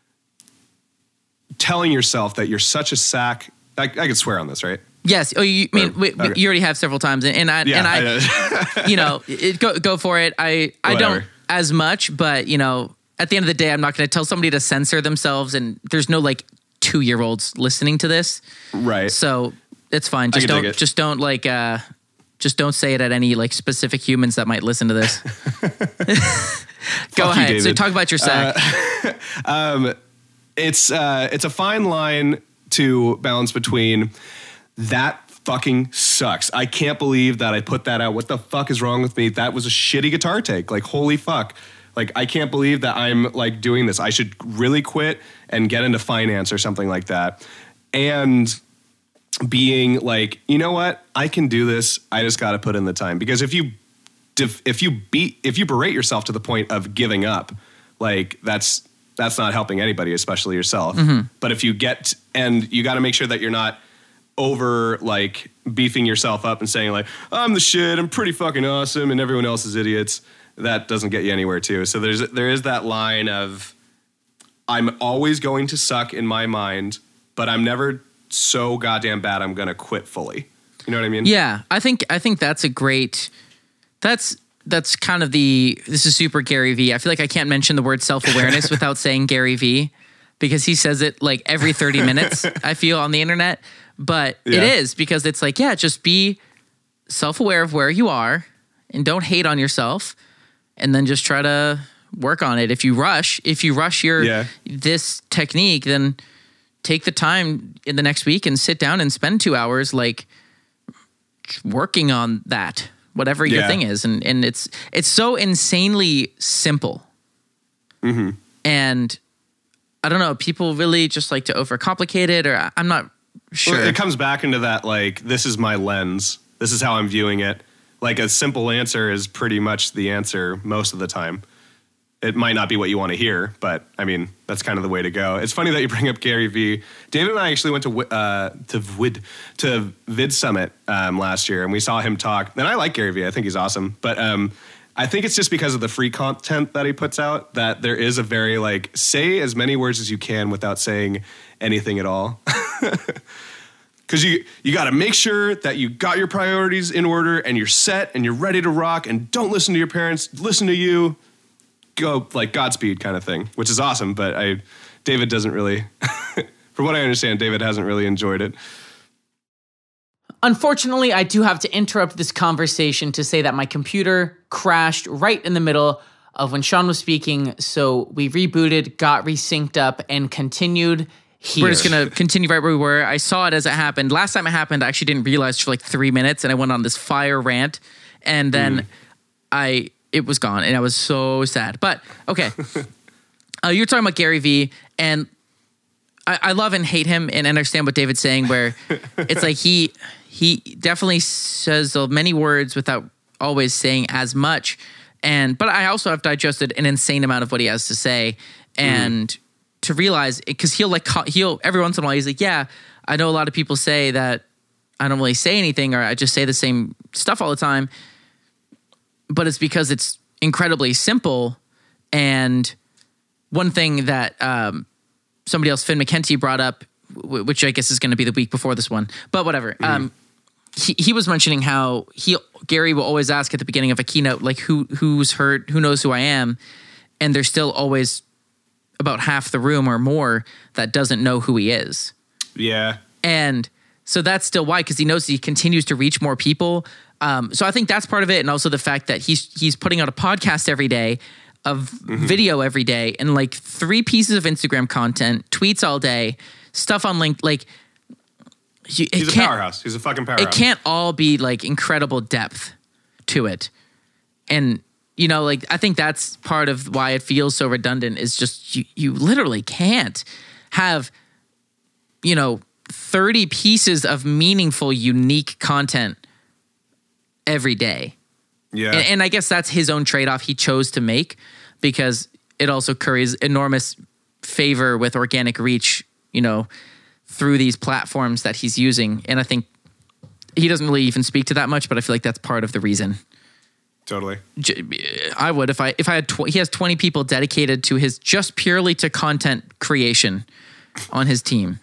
telling yourself that you're such a sack. I, I can swear on this, right? Yes. Oh, you I mean or, we, okay. you already have several times, and I yeah, and I, I you know, it, go go for it. I I Whatever. don't as much, but you know, at the end of the day, I'm not going to tell somebody to censor themselves, and there's no like two year olds listening to this, right? So. It's fine. Just don't. Just don't like. Uh, just don't say it at any like specific humans that might listen to this. Go ahead. You, so talk about your sack. Uh, um, it's uh, it's a fine line to balance between that fucking sucks. I can't believe that I put that out. What the fuck is wrong with me? That was a shitty guitar take. Like holy fuck. Like I can't believe that I'm like doing this. I should really quit and get into finance or something like that. And being like, you know what, I can do this. I just got to put in the time. Because if you if you beat if you berate yourself to the point of giving up, like that's that's not helping anybody, especially yourself. Mm-hmm. But if you get and you got to make sure that you're not over like beefing yourself up and saying like, I'm the shit, I'm pretty fucking awesome, and everyone else is idiots. That doesn't get you anywhere too. So there's there is that line of I'm always going to suck in my mind, but I'm never so goddamn bad I'm gonna quit fully. You know what I mean? Yeah, I think I think that's a great. That's that's kind of the. This is super Gary Vee. I feel like I can't mention the word self-awareness without saying Gary Vee, because he says it like every thirty minutes. I feel on the internet, but yeah. It is because it's like, yeah, just be self-aware of where you are and don't hate on yourself, and then just try to work on it. If you rush, if you rush your yeah. this technique, then take the time in the next week and sit down and spend two hours like working on that, whatever your yeah. thing is. And, and it's, it's so insanely simple. Mm-hmm. And I don't know, people really just like to overcomplicate it, or I'm not sure. Well, it comes back into that, like, this is my lens. This is how I'm viewing it. Like a simple answer is pretty much the answer most of the time. It might not be what you want to hear, but I mean, that's kind of the way to go. It's funny that you bring up Gary Vee. David and I actually went to uh, to Vid to Vid Summit um, last year, and we saw him talk. And I like Gary Vee. I think he's awesome. But um, I think it's just because of the free content that he puts out that there is a very like, say as many words as you can without saying anything at all. Because you, you got to make sure that you got your priorities in order and you're set and you're ready to rock, and don't listen to your parents, listen to you. Go like Godspeed kind of thing, which is awesome. But I, David doesn't really, from what I understand, David hasn't really enjoyed it. Unfortunately, I do have to interrupt this conversation to say that my computer crashed right in the middle of when Sean was speaking. So we rebooted, got resynced up, and continued here. We're just going to continue right where we were. I saw it as it happened. Last time it happened, I actually didn't realize for like three minutes, and I went on this fire rant. And then mm. I... it was gone, and I was so sad. But, okay. uh, you're talking about Gary Vee, and I, I love and hate him and understand what David's saying, where it's like he he definitely says many words without always saying as much. And But I also have digested an insane amount of what he has to say, and mm. to realize, because he'll like, he'll every once in a while, he's like, yeah, I know a lot of people say that I don't really say anything, or I just say the same stuff all the time. But it's because it's incredibly simple. And one thing that um, somebody else, Finn McKenty, brought up, w- which I guess is going to be the week before this one, but whatever. Mm. Um, he, he was mentioning how he Gary will always ask at the beginning of a keynote, like, who who's heard, who knows who I am? And there's still always about half the room or more that doesn't know who he is. Yeah. And so that's still why, because he knows he continues to reach more people. Um, so I think that's part of it, and also the fact that he's he's putting out a podcast every day, of mm-hmm. video every day, and like three pieces of Instagram content, tweets all day, stuff on LinkedIn. Like, you, he's a powerhouse. He's a fucking powerhouse. It can't all be like incredible depth to it, and you know, like I think that's part of why it feels so redundant. Is just you you literally can't have, you know, thirty pieces of meaningful, unique content every day. Yeah. And, and I guess that's his own trade-off he chose to make, because it also curries enormous favor with organic reach, you know, through these platforms that he's using. And I think he doesn't really even speak to that much, but I feel like that's part of the reason. Totally. I would, if I, if I had, tw- he has twenty people dedicated to his, just purely to content creation on his team.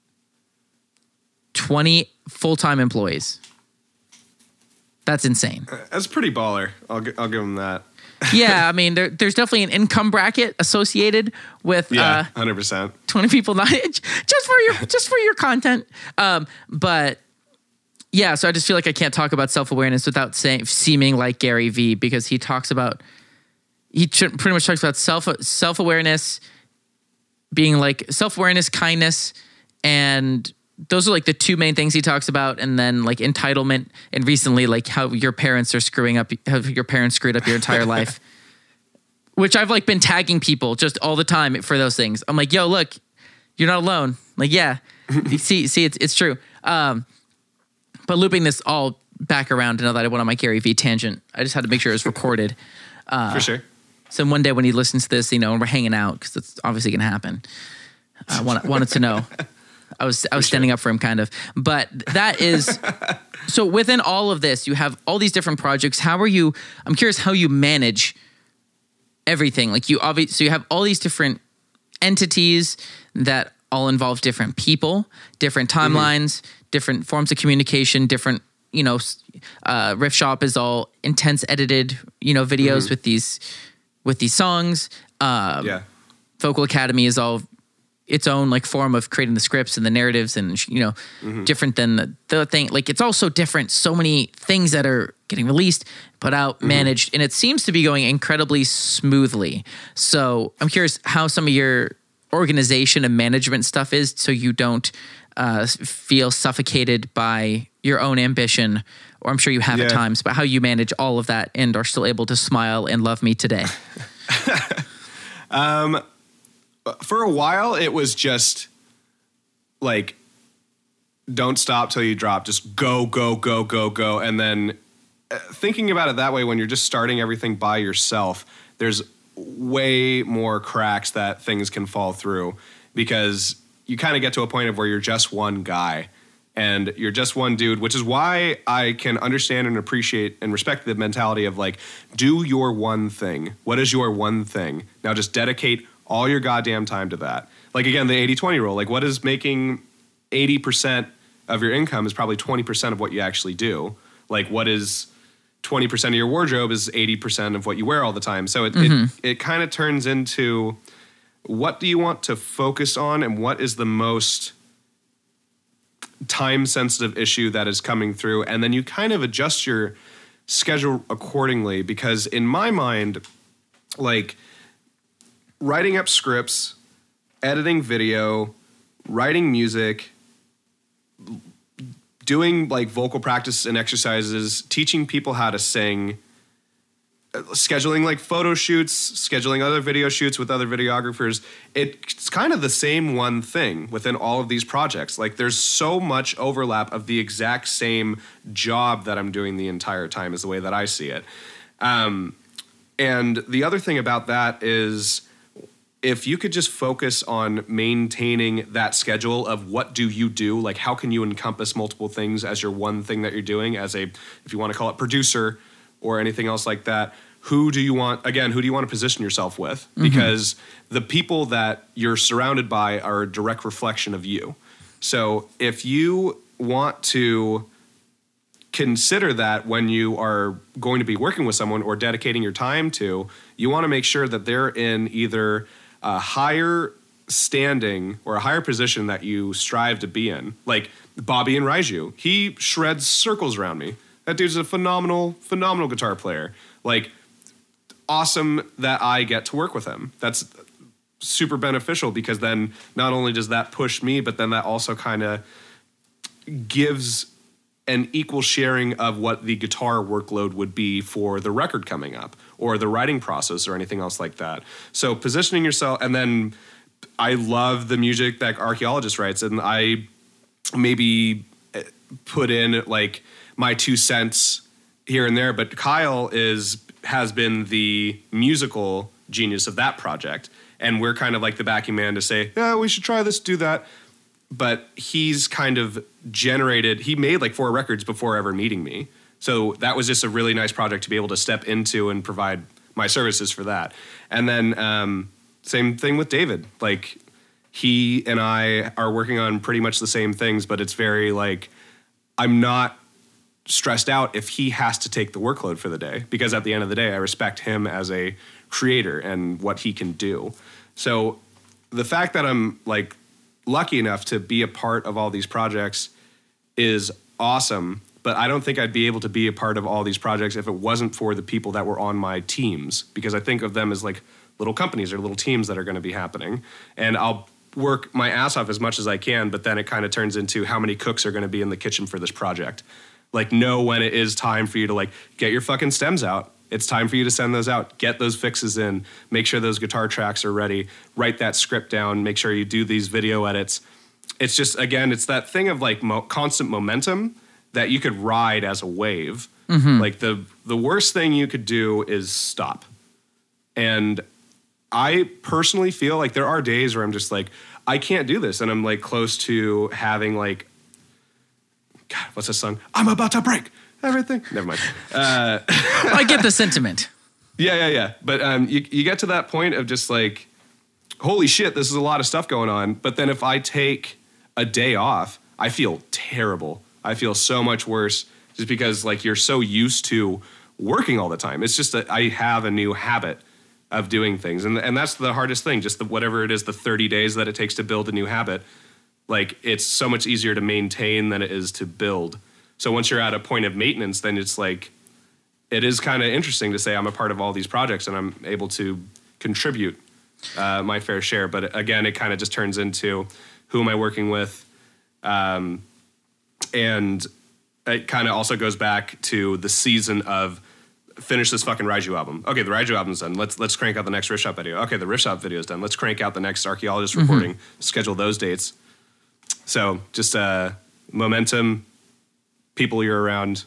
twenty full-time employees. That's insane. That's pretty baller. I'll I'll give him that. Yeah, I mean, there, there's definitely an income bracket associated with yeah, uh, one hundred percent. twenty people, not just for your just for your content. Um, but yeah, so I just feel like I can't talk about self-awareness without saying seeming like Gary Vee, because he talks about he pretty much talks about self self-awareness being like self-awareness, kindness, and those are like the two main things he talks about. And then like entitlement, and recently like how your parents are screwing up, how your parents screwed up your entire life, which I've like been tagging people just all the time for those things. I'm like, yo, look, you're not alone. Like, yeah, see, see, it's, it's true. Um, but looping this all back around to know that I went on my Gary Vee tangent, I just had to make sure it was recorded. Uh, For sure. So one day when he listens to this, you know, and we're hanging out, because it's obviously going to happen. I want, wanted to know. I was I was standing up for him, kind of. But that is, so within all of this, you have all these different projects. How are you, I'm curious how you manage everything. Like you obviously, so you have all these different entities that all involve different people, different timelines, mm-hmm. different forms of communication, different, you know, uh, Riff Shop is all intense edited, you know, videos mm-hmm. with these, with these songs. Um, yeah. Vocal Academy is all its own like form of creating the scripts and the narratives and, you know, mm-hmm. different than the, the thing. Like it's all so different. So many things that are getting released, put out, mm-hmm. managed, and it seems to be going incredibly smoothly. So I'm curious how some of your organization and management stuff is, so you don't uh, feel suffocated by your own ambition, or I'm sure you have yeah. at times, but how you manage all of that and are still able to smile and love me today. um, for a while, it was just like, don't stop till you drop. Just go, go, go, go, go. And then uh, thinking about it that way, when you're just starting everything by yourself, there's way more cracks that things can fall through, because you kind of get to a point of where you're just one guy and you're just one dude, which is why I can understand and appreciate and respect the mentality of like, do your one thing. What is your one thing? Now just dedicate all your goddamn time to that. Like again, the eighty twenty rule, like what is making eighty percent of your income is probably twenty percent of what you actually do. Like what is twenty percent of your wardrobe is eighty percent of what you wear all the time. So it mm-hmm. it, it kind of turns into, what do you want to focus on and what is the most time sensitive issue that is coming through, and then you kind of adjust your schedule accordingly. Because in my mind, like writing up scripts, editing video, writing music, doing like vocal practice and exercises, teaching people how to sing, scheduling like photo shoots, scheduling other video shoots with other videographers. It's kind of the same one thing within all of these projects. Like there's so much overlap of the exact same job that I'm doing the entire time, is the way that I see it. Um, and the other thing about that is, if you could just focus on maintaining that schedule of what do you do, like how can you encompass multiple things as your one thing that you're doing as a, if you want to call it producer or anything else like that, who do you want, again, who do you want to position yourself with? Mm-hmm. Because the people that you're surrounded by are a direct reflection of you. So if you want to consider that when you are going to be working with someone or dedicating your time to, you want to make sure that they're in either a higher standing or a higher position that you strive to be in. Like Bobby and Raiju, he shreds circles around me. That dude's a phenomenal, phenomenal guitar player. Like, awesome that I get to work with him. That's super beneficial, because then not only does that push me, but then that also kind of gives an equal sharing of what the guitar workload would be for the record coming up or the writing process or anything else like that. So positioning yourself, and then I love the music that Archaeologist writes, and I maybe put in like my two cents here and there, but Kyle is has been the musical genius of that project, and we're kind of like the backing man to say, yeah, we should try this, do that. But he's kind of generated, he made like four records before ever meeting me. So that was just a really nice project to be able to step into and provide my services for that. And then um, same thing with David. Like he and I are working on pretty much the same things, but it's very like, I'm not stressed out if he has to take the workload for the day, because at the end of the day, I respect him as a creator and what he can do. So the fact that I'm like lucky enough to be a part of all these projects is awesome, but I don't think I'd be able to be a part of all these projects if it wasn't for the people that were on my teams, because I think of them as like little companies or little teams that are going to be happening. And I'll work my ass off as much as I can, but then it kind of turns into how many cooks are going to be in the kitchen for this project. Like, know when it is time for you to like get your fucking stems out. It's time for you to send those out, get those fixes in, make sure those guitar tracks are ready, write that script down, make sure you do these video edits. it's just, again, it's that thing of like mo- constant momentum that you could ride as a wave. Mm-hmm. Like the the worst thing you could do is stop. And I personally feel like there are days where I'm just like, I can't do this. And I'm like close to having like, God, what's this song? I'm about to break everything. Never mind. Uh, I get the sentiment. Yeah, yeah, yeah. But um, you, you get to that point of just like, holy shit, this is a lot of stuff going on. But then if I take a day off, I feel terrible. I feel so much worse just because like you're so used to working all the time. It's just that I have a new habit of doing things. And and that's the hardest thing, just the, whatever it is, the thirty days that it takes to build a new habit. Like it's so much easier to maintain than it is to build. So once you're at a point of maintenance, then it's like, it is kind of interesting to say I'm a part of all these projects and I'm able to contribute uh, my fair share. But again, it kind of just turns into who am I working with? Um, and it kind of also goes back to the season of finish this fucking Raiju album. Okay, the Raiju album's done. Let's let's crank out the next Riff Shop video. Okay, the Riff Shop video's done. Let's crank out the next Archaeologist mm-hmm. recording. Schedule those dates. So just uh, momentum, people you're around,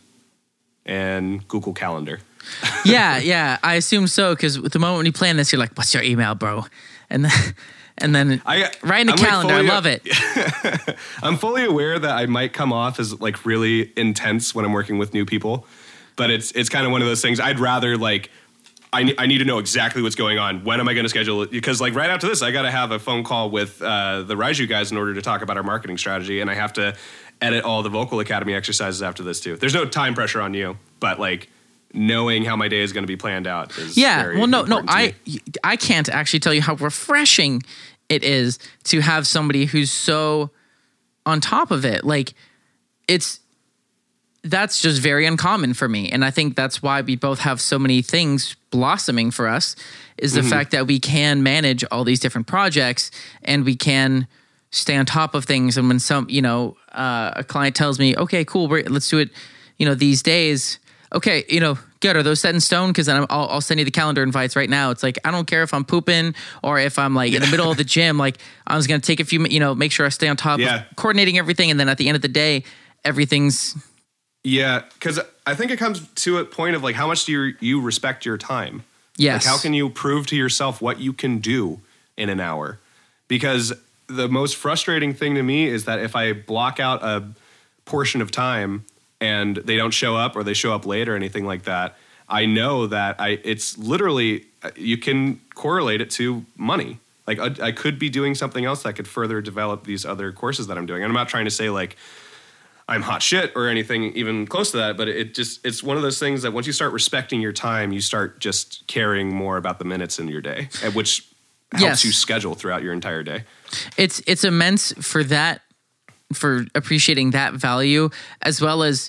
and Google Calendar. yeah, yeah, I assume so, because the moment when you plan this, you're like, what's your email, bro? And then, and then I, right in the I'm calendar, like I love it. I'm fully aware that I might come off as like really intense when I'm working with new people, but it's it's kind of one of those things. I'd rather like, I, I need to know exactly what's going on. When am I going to schedule it? Because like right after this, I got to have a phone call with uh, the Raiju guys in order to talk about our marketing strategy, and I have to edit all the Vocal Academy exercises after this too. There's no time pressure on you, but like knowing how my day is going to be planned out is yeah. very Well, no, no, important to I me. I can't actually tell you how refreshing it is to have somebody who's so on top of it. Like it's that's just very uncommon for me, and I think that's why we both have so many things blossoming for us. Is the mm-hmm. fact that we can manage all these different projects and we can stay on top of things. And when some, you know, uh, a client tells me, okay, cool, we're, let's do it, you know, these days. Okay, you know, good. Are those set in stone? Because then I'll, I'll send you the calendar invites right now. It's like, I don't care if I'm pooping or if I'm like in the middle of the gym. Like I was going to take a few, you know, make sure I stay on top yeah. of coordinating everything. And then at the end of the day, everything's. Yeah, because I think it comes to a point of like, how much do you, you respect your time? Yes. Like, how can you prove to yourself what you can do in an hour? Because the most frustrating thing to me is that if I block out a portion of time and they don't show up or they show up late or anything like that, I know that I it's literally, you can correlate it to money. Like I, I could be doing something else that could further develop these other courses that I'm doing. And I'm not trying to say like I'm hot shit or anything even close to that, but it just, it's one of those things that once you start respecting your time, you start just caring more about the minutes in your day, which helps yes. you schedule throughout your entire day. It's, it's immense for that, for appreciating that value, as well as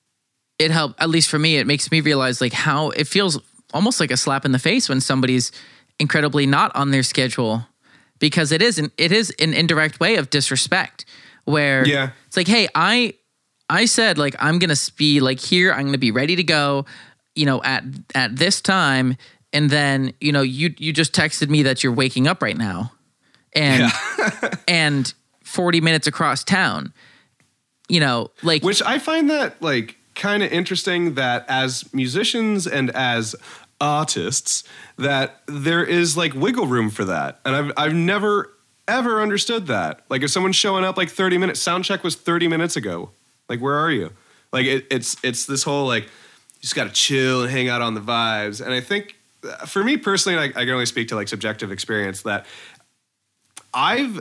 it helped, at least for me, it makes me realize like how it feels almost like a slap in the face when somebody's incredibly not on their schedule, because it is an, it is an indirect way of disrespect where yeah. it's like, hey, I, I said like, I'm going to be like here, I'm going to be ready to go, you know, at, at this time. And then, you know, you, you just texted me that you're waking up right now and, yeah. and forty minutes across town, you know, like, which I find that like kind of interesting that as musicians and as artists that there is like wiggle room for that. And I've, I've never ever understood that. Like if someone's showing up like thirty minutes, sound check was thirty minutes ago. Like, where are you? Like it, it's, it's this whole, like, you just got to chill and hang out on the vibes. And I think for me personally, like, I can only speak to like subjective experience that I've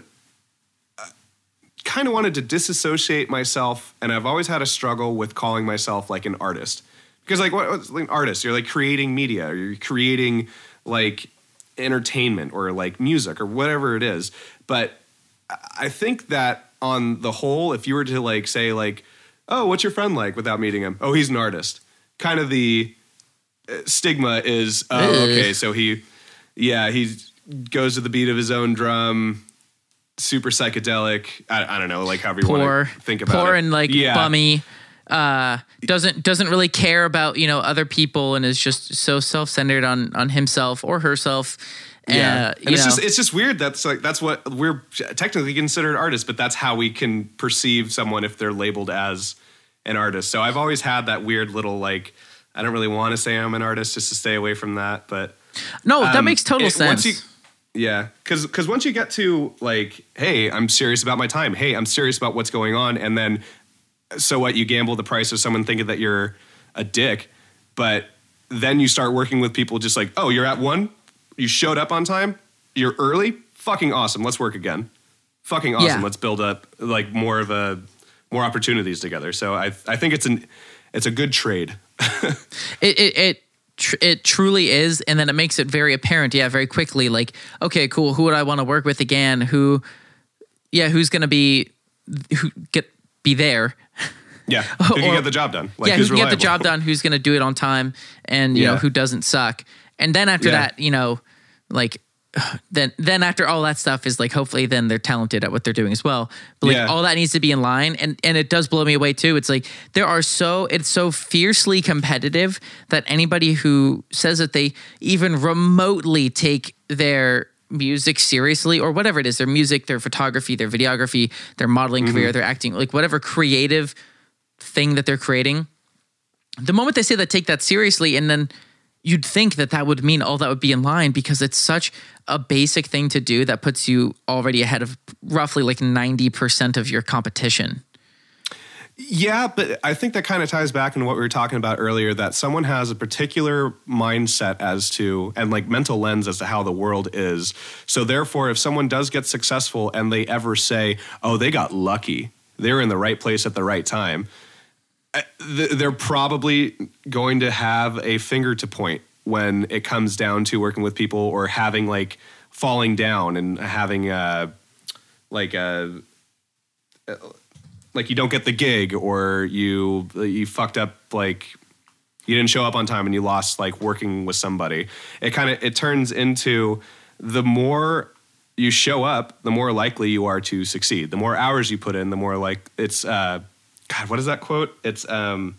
kind of wanted to disassociate myself. And I've always had a struggle with calling myself like an artist, because like what, what's like an artist? You're like creating media, or you're creating like entertainment or like music or whatever it is. But I think that on the whole, if you were to like say like, oh, what's your friend like without meeting him? Oh, he's an artist. Kind of the stigma is, oh, okay, so he, yeah, he goes to the beat of his own drum, super psychedelic. I, I don't know, like however you want to think about poor it. Poor and like yeah. bummy. Uh, doesn't doesn't really care about, you know, other people and is just so self-centered on on himself or herself. Yeah, Uh, and you it's know. just it's just weird. That's like that's what we're technically considered artists, but that's how we can perceive someone if they're labeled as an artist. So I've always had that weird little like I don't really want to say I'm an artist just to stay away from that, but no, that um, makes total it- sense. once you- yeah, because because once you get to like, hey, I'm serious about my time. Hey, I'm serious about what's going on, and then so what? You gamble the price of someone thinking that you're a dick, but then you start working with people just like, oh, you're at one, you showed up on time, you're early, fucking awesome. Let's work again. Fucking awesome. Yeah. Let's build up like more of a more opportunities together. So I I think it's an it's a good trade. It it it, tr- it truly is, and then it makes it very apparent. Yeah, very quickly. Like, okay, cool. Who would I want to work with again? Who, yeah, who's gonna be who get be there? Yeah, who can Or- get the job done? Like, yeah, who who's can get the reliable? job done? Who's gonna do it on time? And you know Yeah. who doesn't suck. And then after Yeah. that, you know, like. Then, then after all that stuff is like, hopefully, then they're talented at what they're doing as well. But like, Yeah. all that needs to be in line, and and it does blow me away too. It's like there are so it's so fiercely competitive that anybody who says that they even remotely take their music seriously or whatever it is, their music, their photography, their videography, their modeling Mm-hmm. career, their acting, like whatever creative thing that they're creating. The moment they say that, take that seriously, and then you'd think that that would mean all that would be in line because it's such a basic thing to do that puts you already ahead of roughly like ninety percent of your competition. Yeah, but I think that kind of ties back into what we were talking about earlier, that someone has a particular mindset as to, and like mental lens as to how the world is. So therefore, if someone does get successful and they ever say, oh, they got lucky, they're in the right place at the right time, uh, th- they're probably going to have a finger to point when it comes down to working with people or having like falling down and having uh, like a, like you don't get the gig or you you fucked up, like you didn't show up on time and you lost like working with somebody. It kind of it turns into the more you show up, the more likely you are to succeed. The more hours you put in, the more like it's uh, God, what is that quote? It's um,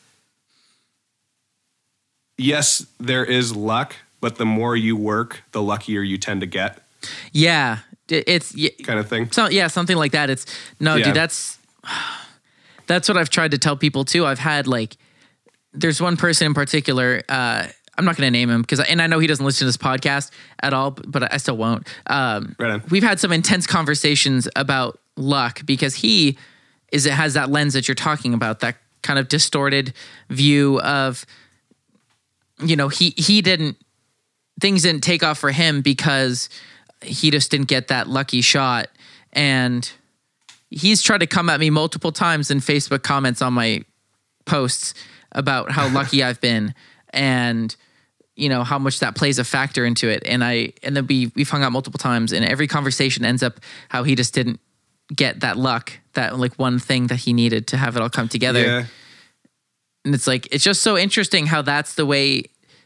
yes, there is luck, but the more you work, the luckier you tend to get, Yeah, it- it's yeah, kind of thing. so yeah, something like that. It's no, Yeah. dude. That's that's what I've tried to tell people too. I've had like, there's one person in particular. Uh, I'm not going to name him because, and I know he doesn't listen to this podcast at all, but I still won't. Um, Right on. We've had some intense conversations about luck because he is it has that lens that you're talking about, that kind of distorted view of, you know, he he didn't things didn't take off for him because he just didn't get that lucky shot. And he's tried to come at me multiple times in Facebook comments on my posts about how lucky I've been and, you know, how much that plays a factor into it. And I, and then we, we've hung out multiple times and every conversation ends up how he just didn't get that luck, that like one thing that he needed to have it all come together. Yeah. And it's like, it's just so interesting how that's the way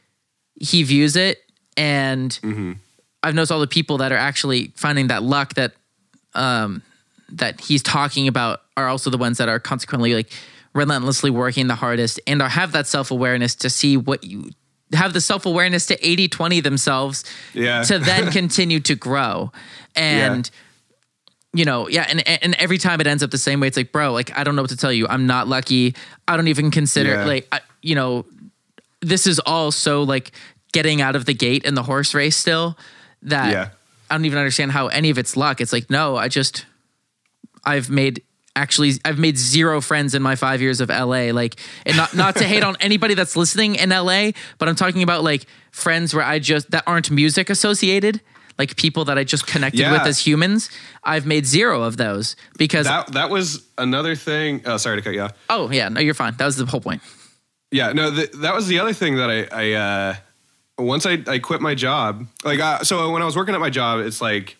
he views it. And Mm-hmm. I've noticed all the people that are actually finding that luck that, um, that he's talking about are also the ones that are consequently like relentlessly working the hardest and are, have that self-awareness to see what you have, the self-awareness to eighty twenty themselves Yeah. to then continue to grow. And, you know, yeah. And, and every time it ends up the same way, it's like, bro, like, I don't know what to tell you. I'm not lucky. I don't even consider Yeah. like, I, you know, this is all so like getting out of the gate in the horse race still that Yeah. I don't even understand how any of it's luck. It's like, no, I just, I've made actually, I've made zero friends in my five years of L A. Like, and not, not to hate on anybody that's listening in L A, but I'm talking about like friends where I just, that aren't music associated, like people that I just connected Yeah. with as humans. I've made zero of those because, That that was another thing. Oh, sorry to cut you off. oh yeah, no, you're fine. That was the whole point. Yeah, no, th- that was the other thing that I, I uh, once I, I quit my job, like, uh, so when I was working at my job, it's like,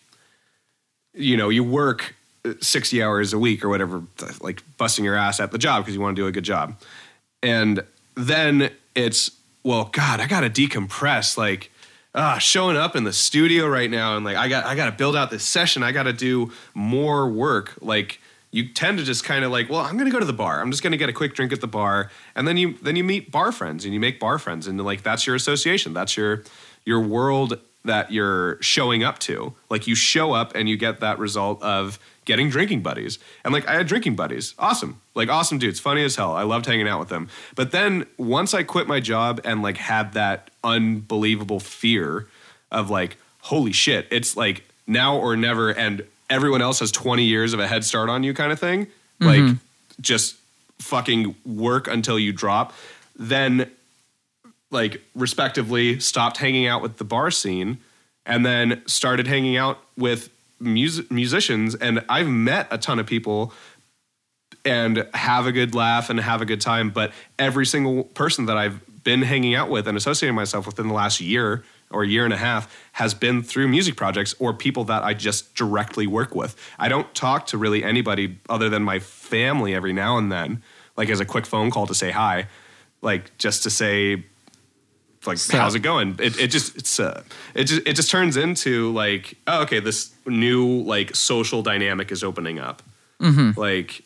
you know, you work sixty hours a week or whatever, like busting your ass at the job because you want to do a good job. And then it's, well, God, I got to decompress. Like, ah, showing up in the studio right now and like, I got, I got to build out this session. I got to do more work. Like, you tend to just kind of like, well, I'm going to go to the bar. I'm just going to get a quick drink at the bar. And then you, then you meet bar friends and you make bar friends. And like, that's your association. That's your, your world that you're showing up to. Like you show up and you get that result of getting drinking buddies. And like I had drinking buddies. Awesome. Like awesome dudes. Funny as hell. I loved hanging out with them. But then once I quit my job and like had that unbelievable fear of like, holy shit, it's like now or never and everyone else has twenty years of a head start on you kind of thing. Mm-hmm. Like just fucking work until you drop. Then like respectively stopped hanging out with the bar scene and then started hanging out with music musicians. And I've met a ton of people and have a good laugh and have a good time. But every single person that I've been hanging out with and associating myself with in the last year or year and a half has been through music projects or people that I just directly work with. I don't talk to really anybody other than my family every now and then, like as a quick phone call to say hi, like just to say, like, so, how's it going? It it just it's uh it just it just turns into like, oh, okay, this new like social dynamic is opening up. Mm-hmm. Like,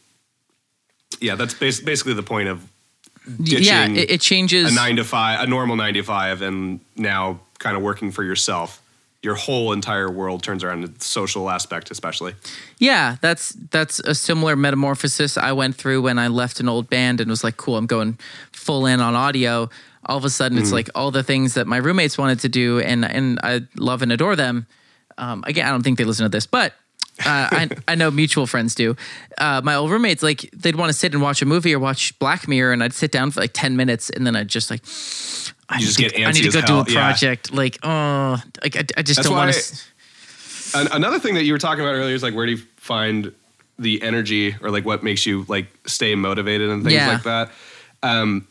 yeah, that's bas- basically the point of ditching. Yeah, it, it changes a nine to five, a normal nine to five, and now kind of working for yourself. Your whole entire world turns around the social aspect, especially. Yeah, that's that's a similar metamorphosis I went through when I left an old band and was like, cool, I'm going full in on audio. All of a sudden, it's mm. like all the things that my roommates wanted to do, and and I love and adore them. Um, again, I don't think they listen to this, but uh, I I know mutual friends do. Uh, my old roommates, like, they'd want to sit and watch a movie or watch Black Mirror, and I'd sit down for like ten minutes, and then I'd just like, I, you need, just to, get I need to go hell. do a project. Yeah. Like, oh, like, I, I just That's don't want to. Another thing that you were talking about earlier is like, where do you find the energy or like what makes you like stay motivated and things yeah. like that? Um,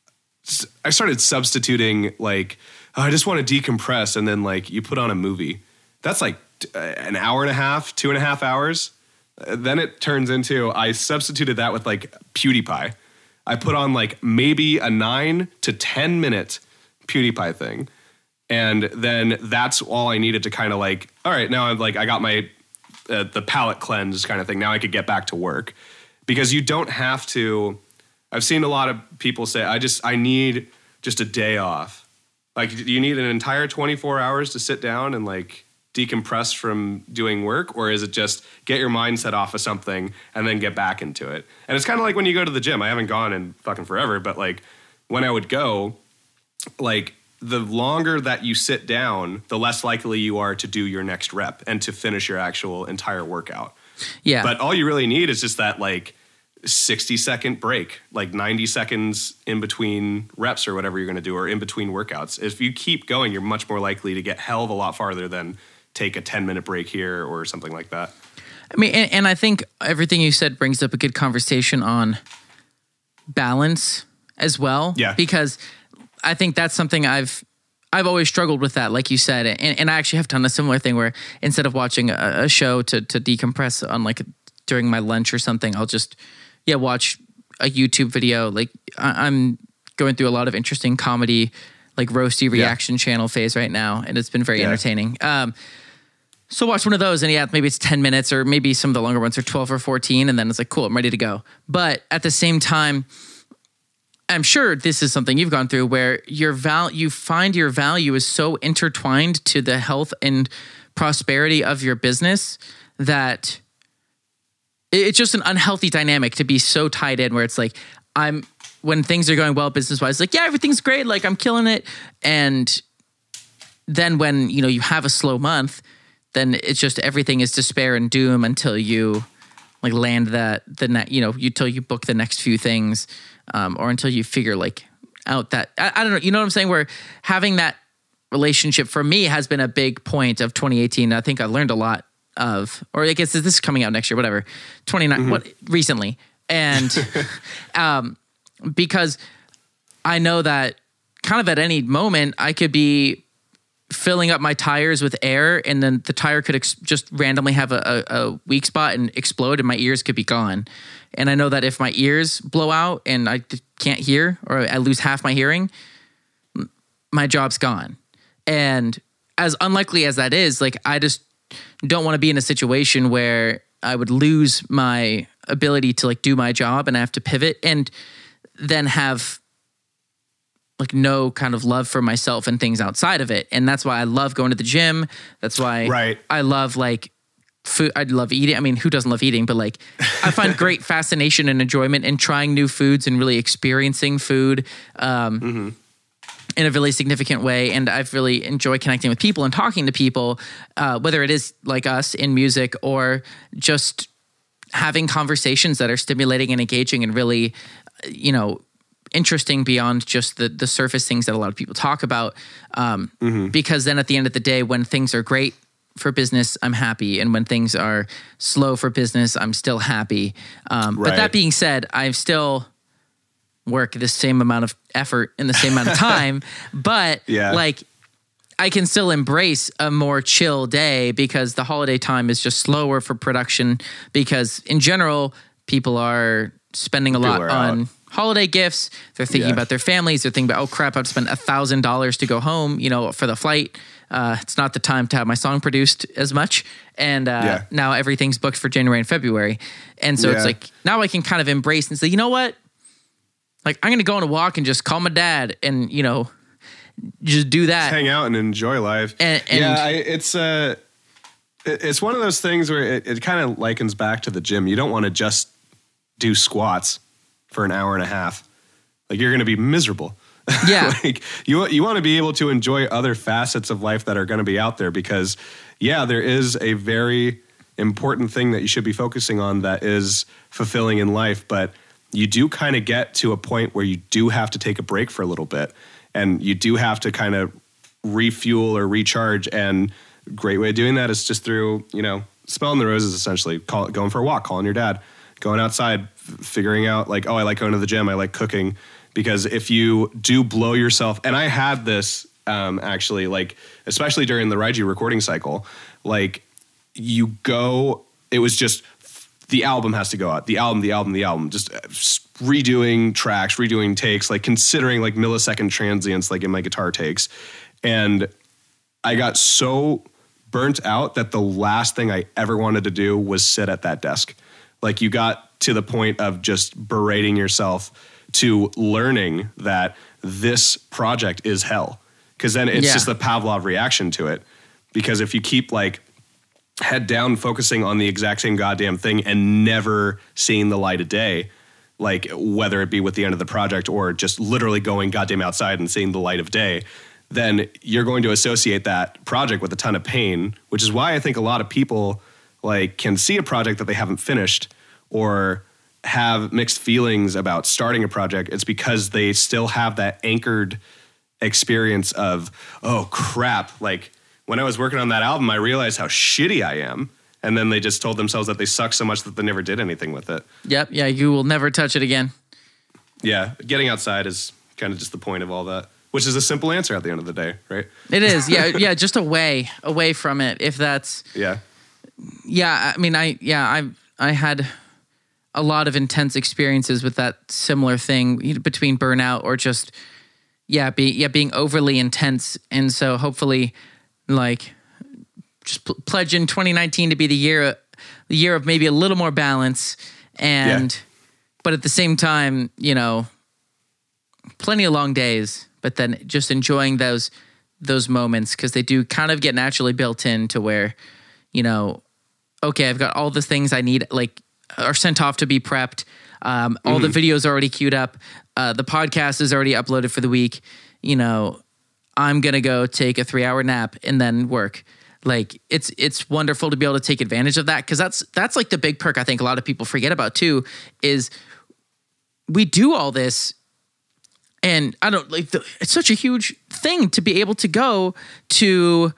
I started substituting like, oh, I just want to decompress. And then like you put on a movie that's like an hour and a half, two and a half hours. Then it turns into, I substituted that with like PewDiePie. I put on like maybe a nine to ten minute PewDiePie thing. And then that's all I needed to kind of like, all right, now I'm like, I got my, uh, the palate cleanse kind of thing. Now I could get back to work because you don't have to. I've seen a lot of people say, I just, I need just a day off. Like, do you need an entire twenty-four hours to sit down and like decompress from doing work? Or is it just get your mindset off of something and then get back into it? And it's kind of like when you go to the gym. I haven't gone in fucking forever, but like when I would go, like the longer that you sit down, the less likely you are to do your next rep and to finish your actual entire workout. Yeah. But all you really need is just that like sixty second break, like ninety seconds in between reps or whatever you're going to do, or in between workouts. If you keep going, you're much more likely to get hell of a lot farther than take a ten minute break here or something like that. I mean, and, and I think everything you said brings up a good conversation on balance as well. Yeah. Because I think that's something I've I've always struggled with that, like you said. And, and I actually have done a similar thing where instead of watching a, a show to to decompress on like during my lunch or something, I'll just yeah watch a YouTube video. Like I, I'm going through a lot of interesting comedy, like roasty reaction yeah. channel phase right now, and it's been very yeah. entertaining. Um, so watch one of those, and yeah, maybe it's ten minutes, or maybe some of the longer ones are twelve or fourteen, and then it's like, cool, I'm ready to go. But at the same time, I'm sure this is something you've gone through where your val- you find your value is so intertwined to the health and prosperity of your business that it's just an unhealthy dynamic to be so tied in, where it's like, I'm, when things are going well business-wise, like, yeah, everything's great, like I'm killing it. And then when, you know, you have a slow month, then it's just everything is despair and doom until you like land that, the ne- you know, until you book the next few things, um, or until you figure like out that, I, I don't know, you know what I'm saying? Where having that relationship for me has been a big point of twenty eighteen. I think I learned a lot of, or I guess this is coming out next year, whatever, twenty-nine, mm-hmm. what recently. And, um, because I know that kind of at any moment I could be filling up my tires with air, and then the tire could ex- just randomly have a, a, a weak spot and explode, and my ears could be gone. And I know that if my ears blow out and I can't hear, or I lose half my hearing, my job's gone. And as unlikely as that is, like, I just don't want to be in a situation where I would lose my ability to like do my job and I have to pivot and then have like no kind of love for myself and things outside of it. And that's why I love going to the gym. That's why Right. I love like food. I love eating. I mean, who doesn't love eating? But like, I find great fascination and enjoyment in trying new foods and really experiencing food um, mm-hmm. in a really significant way. And I've really enjoyed connecting with people and talking to people, uh, whether it is like us in music or just having conversations that are stimulating and engaging and really, you know, interesting beyond just the the surface things that a lot of people talk about. Um, mm-hmm. Because then at the end of the day, when things are great for business, I'm happy. And when things are slow for business, I'm still happy. Um, right. But that being said, I still work the same amount of effort in the same amount of time. But yeah. like, I can still embrace a more chill day because the holiday time is just slower for production because in general, people are spending a People lot are on out. holiday gifts. They're thinking Yeah. about their families. They're thinking about, oh crap, I've spent a thousand dollars to go home, you know, for the flight. Uh, it's not the time to have my song produced as much. And uh, Yeah. now everything's booked for January and February. And so it's Yeah. like, now I can kind of embrace and say, you know what? Like, I'm going to go on a walk and just call my dad and, you know, just do that. Hang out and enjoy life. And- and- yeah, I, it's uh, it- it's one of those things where it, it kind of likens back to the gym. You don't want to just do squats for an hour and a half. Like you're going to be miserable. Yeah. like you you want to be able to enjoy other facets of life that are going to be out there because yeah, there is a very important thing that you should be focusing on that is fulfilling in life, but you do kind of get to a point where you do have to take a break for a little bit and you do have to kind of refuel or recharge. And a great way of doing that is just through, you know, smelling the roses, essentially, call, going for a walk, calling your dad, going outside, f- figuring out like, oh, I like going to the gym. I like cooking. Because if you do blow yourself, and I had this um, actually, like, especially during the Raiji recording cycle, like you go, it was just, the album has to go out. The album, the album, the album. Just redoing tracks, redoing takes, like considering like millisecond transients, like in my guitar takes. And I got so burnt out that the last thing I ever wanted to do was sit at that desk. Like you got to the point of just berating yourself to learning that this project is hell. Because then it's Yeah. just the Pavlov reaction to it. Because if you keep like head down focusing on the exact same goddamn thing and never seeing the light of day, like whether it be with the end of the project or just literally going goddamn outside and seeing the light of day, then you're going to associate that project with a ton of pain, which is why I think a lot of people like can see a project that they haven't finished or have mixed feelings about starting a project. It's because they still have that anchored experience of, oh crap, like when I was working on that album, I realized how shitty I am. And then they just told themselves that they suck so much that they never did anything with it. Yep. Yeah. You will never touch it again. Yeah. Getting outside is kind of just the point of all that, which is a simple answer at the end of the day, right? It is. Yeah. Yeah. Just away, away from it. If that's, Yeah. yeah. I mean, I, yeah, I, I had a lot of intense experiences with that similar thing you know, between burnout or just, yeah, be, yeah, being overly intense. And so hopefully like just pl- pledge in twenty nineteen to be the year, the year of maybe a little more balance and, Yeah. but at the same time, you know, plenty of long days, but then just enjoying those, those moments. Cause they do kind of get naturally built in to where, you know, okay, I've got all the things I need, like, are sent off to be prepped. Um, all Mm-hmm. the videos are already queued up. Uh, the podcast is already uploaded for the week. You know, I'm going to go take a three hour nap and then work. Like it's, it's wonderful to be able to take advantage of that. Cause that's, that's like the big perk I think a lot of people forget about too, is we do all this. And I don't like the, it's such a huge thing to be able to go to,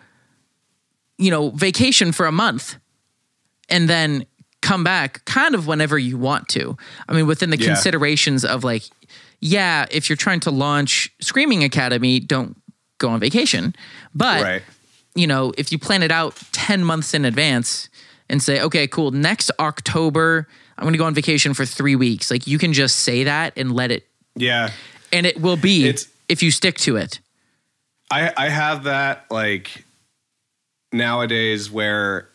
you know, vacation for a month and then come back kind of whenever you want to. I mean, within the Yeah. considerations of like, yeah, if you're trying to launch Screaming Academy, don't go on vacation. But, Right. you know, if you plan it out ten months in advance and say, okay, cool, next October, I'm going to go on vacation for three weeks. Like you can just say that and let it, Yeah. and it will be It's- if you stick to it. I, I have that like nowadays where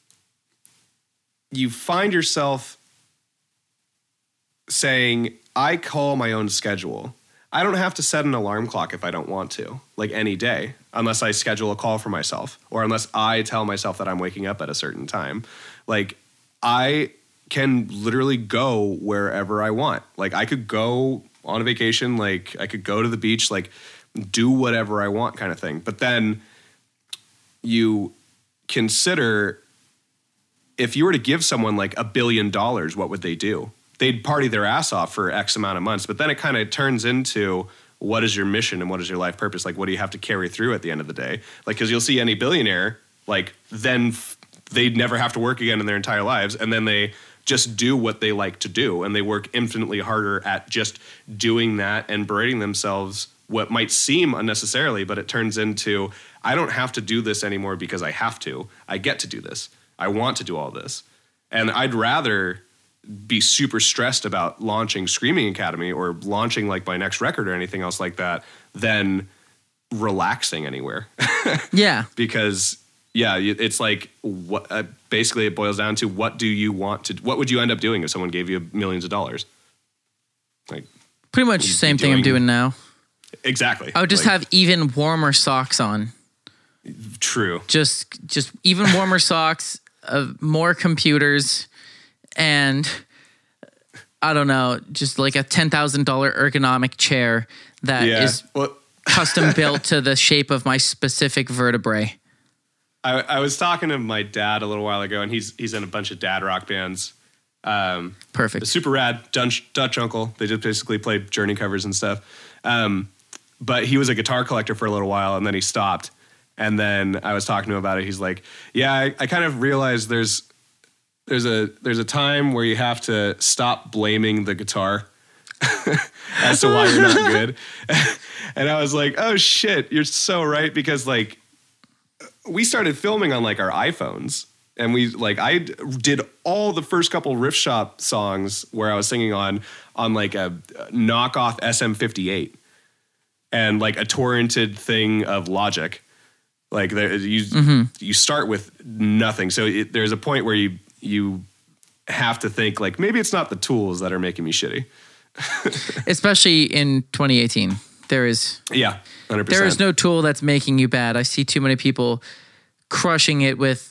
you find yourself saying, I call my own schedule. I don't have to set an alarm clock if I don't want to, like any day, unless I schedule a call for myself or unless I tell myself that I'm waking up at a certain time. Like I can literally go wherever I want. Like I could go on a vacation, like I could go to the beach, like do whatever I want kind of thing. But then you consider if you were to give someone like a billion dollars, what would they do? They'd party their ass off for X amount of months, but then it kind of turns into what is your mission and what is your life purpose? Like, what do you have to carry through at the end of the day? Like, because you'll see any billionaire, like, then f- they'd never have to work again in their entire lives, and then they just do what they like to do, and they work infinitely harder at just doing that and berating themselves what might seem unnecessarily, but it turns into, I don't have to do this anymore because I have to. I get to do this. I want to do all this. And I'd rather be super stressed about launching Screaming Academy or launching like my next record or anything else like that than relaxing anywhere. Yeah. Because yeah, it's like what uh, basically it boils down to what do you want to, what would you end up doing if someone gave you millions of dollars? Like pretty much the same thing I'm doing now. Exactly. I would just like, have even warmer socks on. True. Just, just even warmer socks, uh, more computers, and I don't know, just like a ten thousand dollars ergonomic chair that yeah. is well, custom built to the shape of my specific vertebrae. I, I was talking to my dad a little while ago, and he's he's in a bunch of dad rock bands. Um, Perfect. Super rad, Dutch, Dutch uncle. They just basically play Journey covers and stuff. Um, but he was a guitar collector for a little while, and then he stopped. And then I was talking to him about it. He's like, yeah, I, I kind of realized there's there's a there's a time where you have to stop blaming the guitar as to why you're not good. And I was like, oh shit, you're so right, because like we started filming on like our iPhones, and we like I did all the first couple Riff Shop songs where I was singing on on like a knockoff S M fifty-eight and like a torrented thing of Logic. Like there, you mm-hmm. you start with nothing, so it, there's a point where you you have to think like maybe it's not the tools that are making me shitty. Especially in twenty eighteen, there is yeah, one hundred percent. There is no tool that's making you bad. I see too many people crushing it with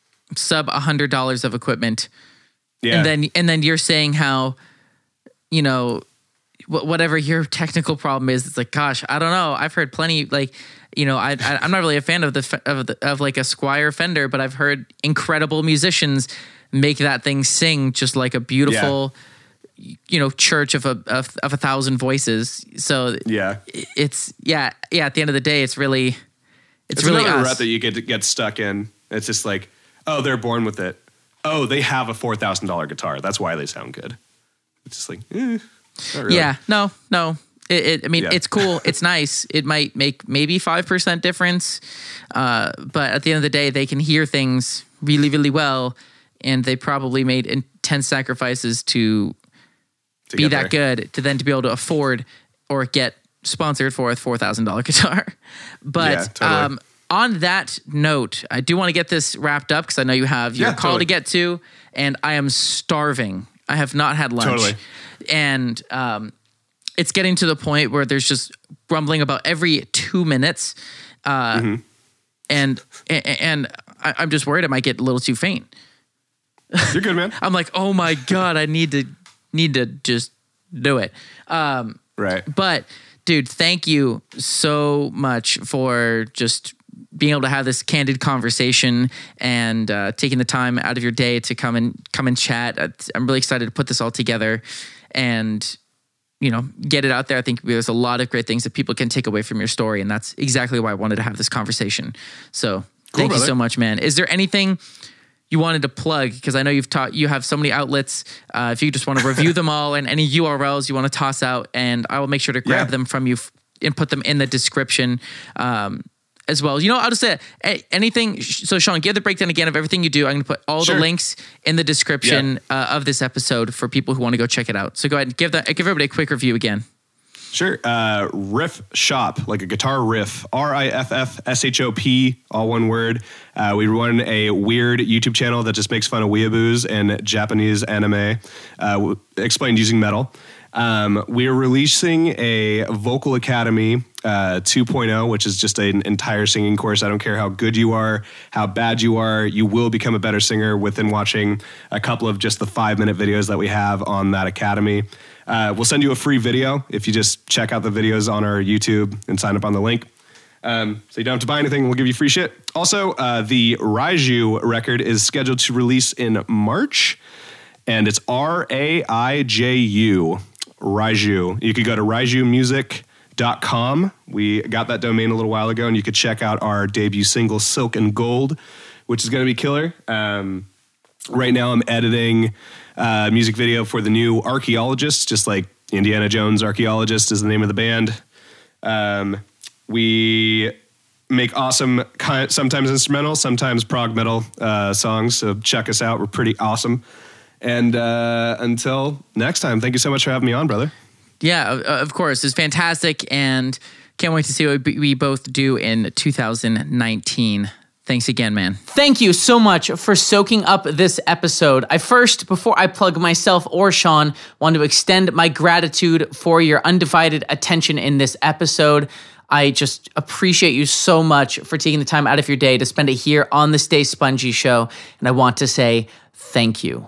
sub a hundred dollars of equipment, yeah, and then and then you're saying how, you know, wh- whatever your technical problem is, it's like, gosh, I don't know. I've heard plenty like. You know, I, I I'm not really a fan of the of the, of like a Squier Fender, but I've heard incredible musicians make that thing sing just like a beautiful, yeah. you know, church of a of, of a thousand voices. So yeah, it's yeah yeah. At the end of the day, it's really it's, it's really another us. rut that you get to get stuck in. It's just like, oh, they're born with it. Oh, they have a four thousand dollar guitar. That's why they sound good. It's just like, eh, not really. Yeah, no, no. It, it, I mean, yeah. it's cool. It's nice. It might make maybe five percent difference. Uh, but at the end of the day, they can hear things really, really well. And they probably made intense sacrifices to, to be that there. good, to then to be able to afford or get sponsored for a four thousand dollars guitar. But yeah, totally. um, on that note, I do want to get this wrapped up because I know you have your yeah, call totally. to get to. And I am starving. I have not had lunch. Totally. And um it's getting to the point where there's just grumbling about every two minutes. Uh, mm-hmm. And and I, I'm just worried I might get a little too faint. You're good, man. I'm like, oh my God, I need to need to just do it. Um, right. But dude, thank you so much for just being able to have this candid conversation and uh, taking the time out of your day to come and come and chat. I'm really excited to put this all together and, you know, get it out there. I think there's a lot of great things that people can take away from your story. And that's exactly why I wanted to have this conversation. So cool, thank brother. you so much, man. Is there anything you wanted to plug? Because I know you've taught, you have so many outlets. Uh, if you just want to review them all and any U R Ls you want to toss out, and I will make sure to grab yeah. them from you and put them in the description um, as well. You know, I'll just say anything. So Sean, give the breakdown again of everything you do. I'm going to put all sure. the links in the description yeah. uh, of this episode for people who want to go check it out. So go ahead and give that, give everybody a quick review again. Sure. Uh, Riff Shop, like a guitar riff. R I F F S H O P, all one word. Uh, we run a weird YouTube channel that just makes fun of weeaboos and Japanese anime, uh, explained using metal. Um, we're releasing a Vocal Academy uh, two point oh, which is just an entire singing course. I don't care how good you are, how bad you are, you will become a better singer within watching a couple of just the five-minute videos that we have on that academy. Uh, we'll send you a free video if you just check out the videos on our YouTube and sign up on the link. Um, so you don't have to buy anything. We'll give you free shit. Also, uh, the Raiju record is scheduled to release in March, and it's R A I J U, Raiju. You could go to raiju music dot com. We got that domain a little while ago, and you could check out our debut single, Silk and Gold, which is going to be killer. Um, right now I'm editing a music video for the new Archaeologist, just like Indiana Jones Archaeologist is the name of the band. Um, we make awesome, sometimes instrumental, sometimes prog metal uh, songs, so check us out. We're pretty awesome. And uh, until next time, thank you so much for having me on, brother. Yeah, of course. It's fantastic, and can't wait to see what we both do in two thousand nineteen. Thanks again, man. Thank you so much for soaking up this episode. I first, before I plug myself or Sean, want to extend my gratitude for your undivided attention in this episode. I just appreciate you so much for taking the time out of your day to spend it here on the Stay Spongy Show, and I want to say thank you.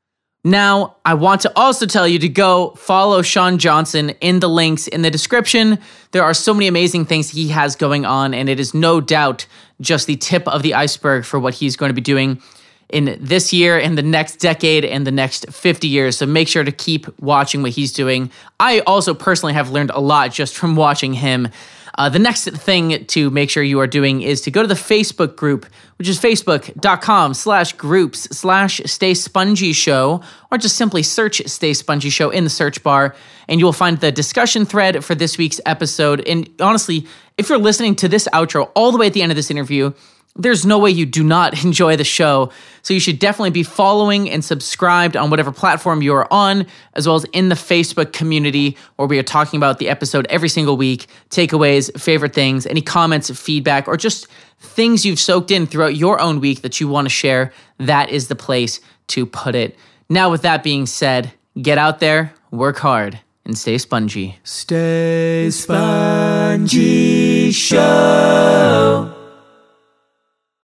Now, I want to also tell you to go follow Sean Johnson in the links in the description. There are so many amazing things he has going on, and it is no doubt just the tip of the iceberg for what he's going to be doing in this year and the next decade and the next fifty years. So make sure to keep watching what he's doing. I also personally have learned a lot just from watching him. Uh, the next thing to make sure you are doing is to go to the Facebook group, which is facebook.com slash groups slash Stay Spongy Show, or just simply search Stay Spongy Show in the search bar, and you will find the discussion thread for this week's episode. And honestly, if you're listening to this outro all the way at the end of this interview, there's no way you do not enjoy the show. So you should definitely be following and subscribed on whatever platform you are on, as well as in the Facebook community where we are talking about the episode every single week, takeaways, favorite things, any comments, feedback, or just things you've soaked in throughout your own week that you want to share. That is the place to put it. Now, with that being said, get out there, work hard, and stay spongy. Stay Spongy Show.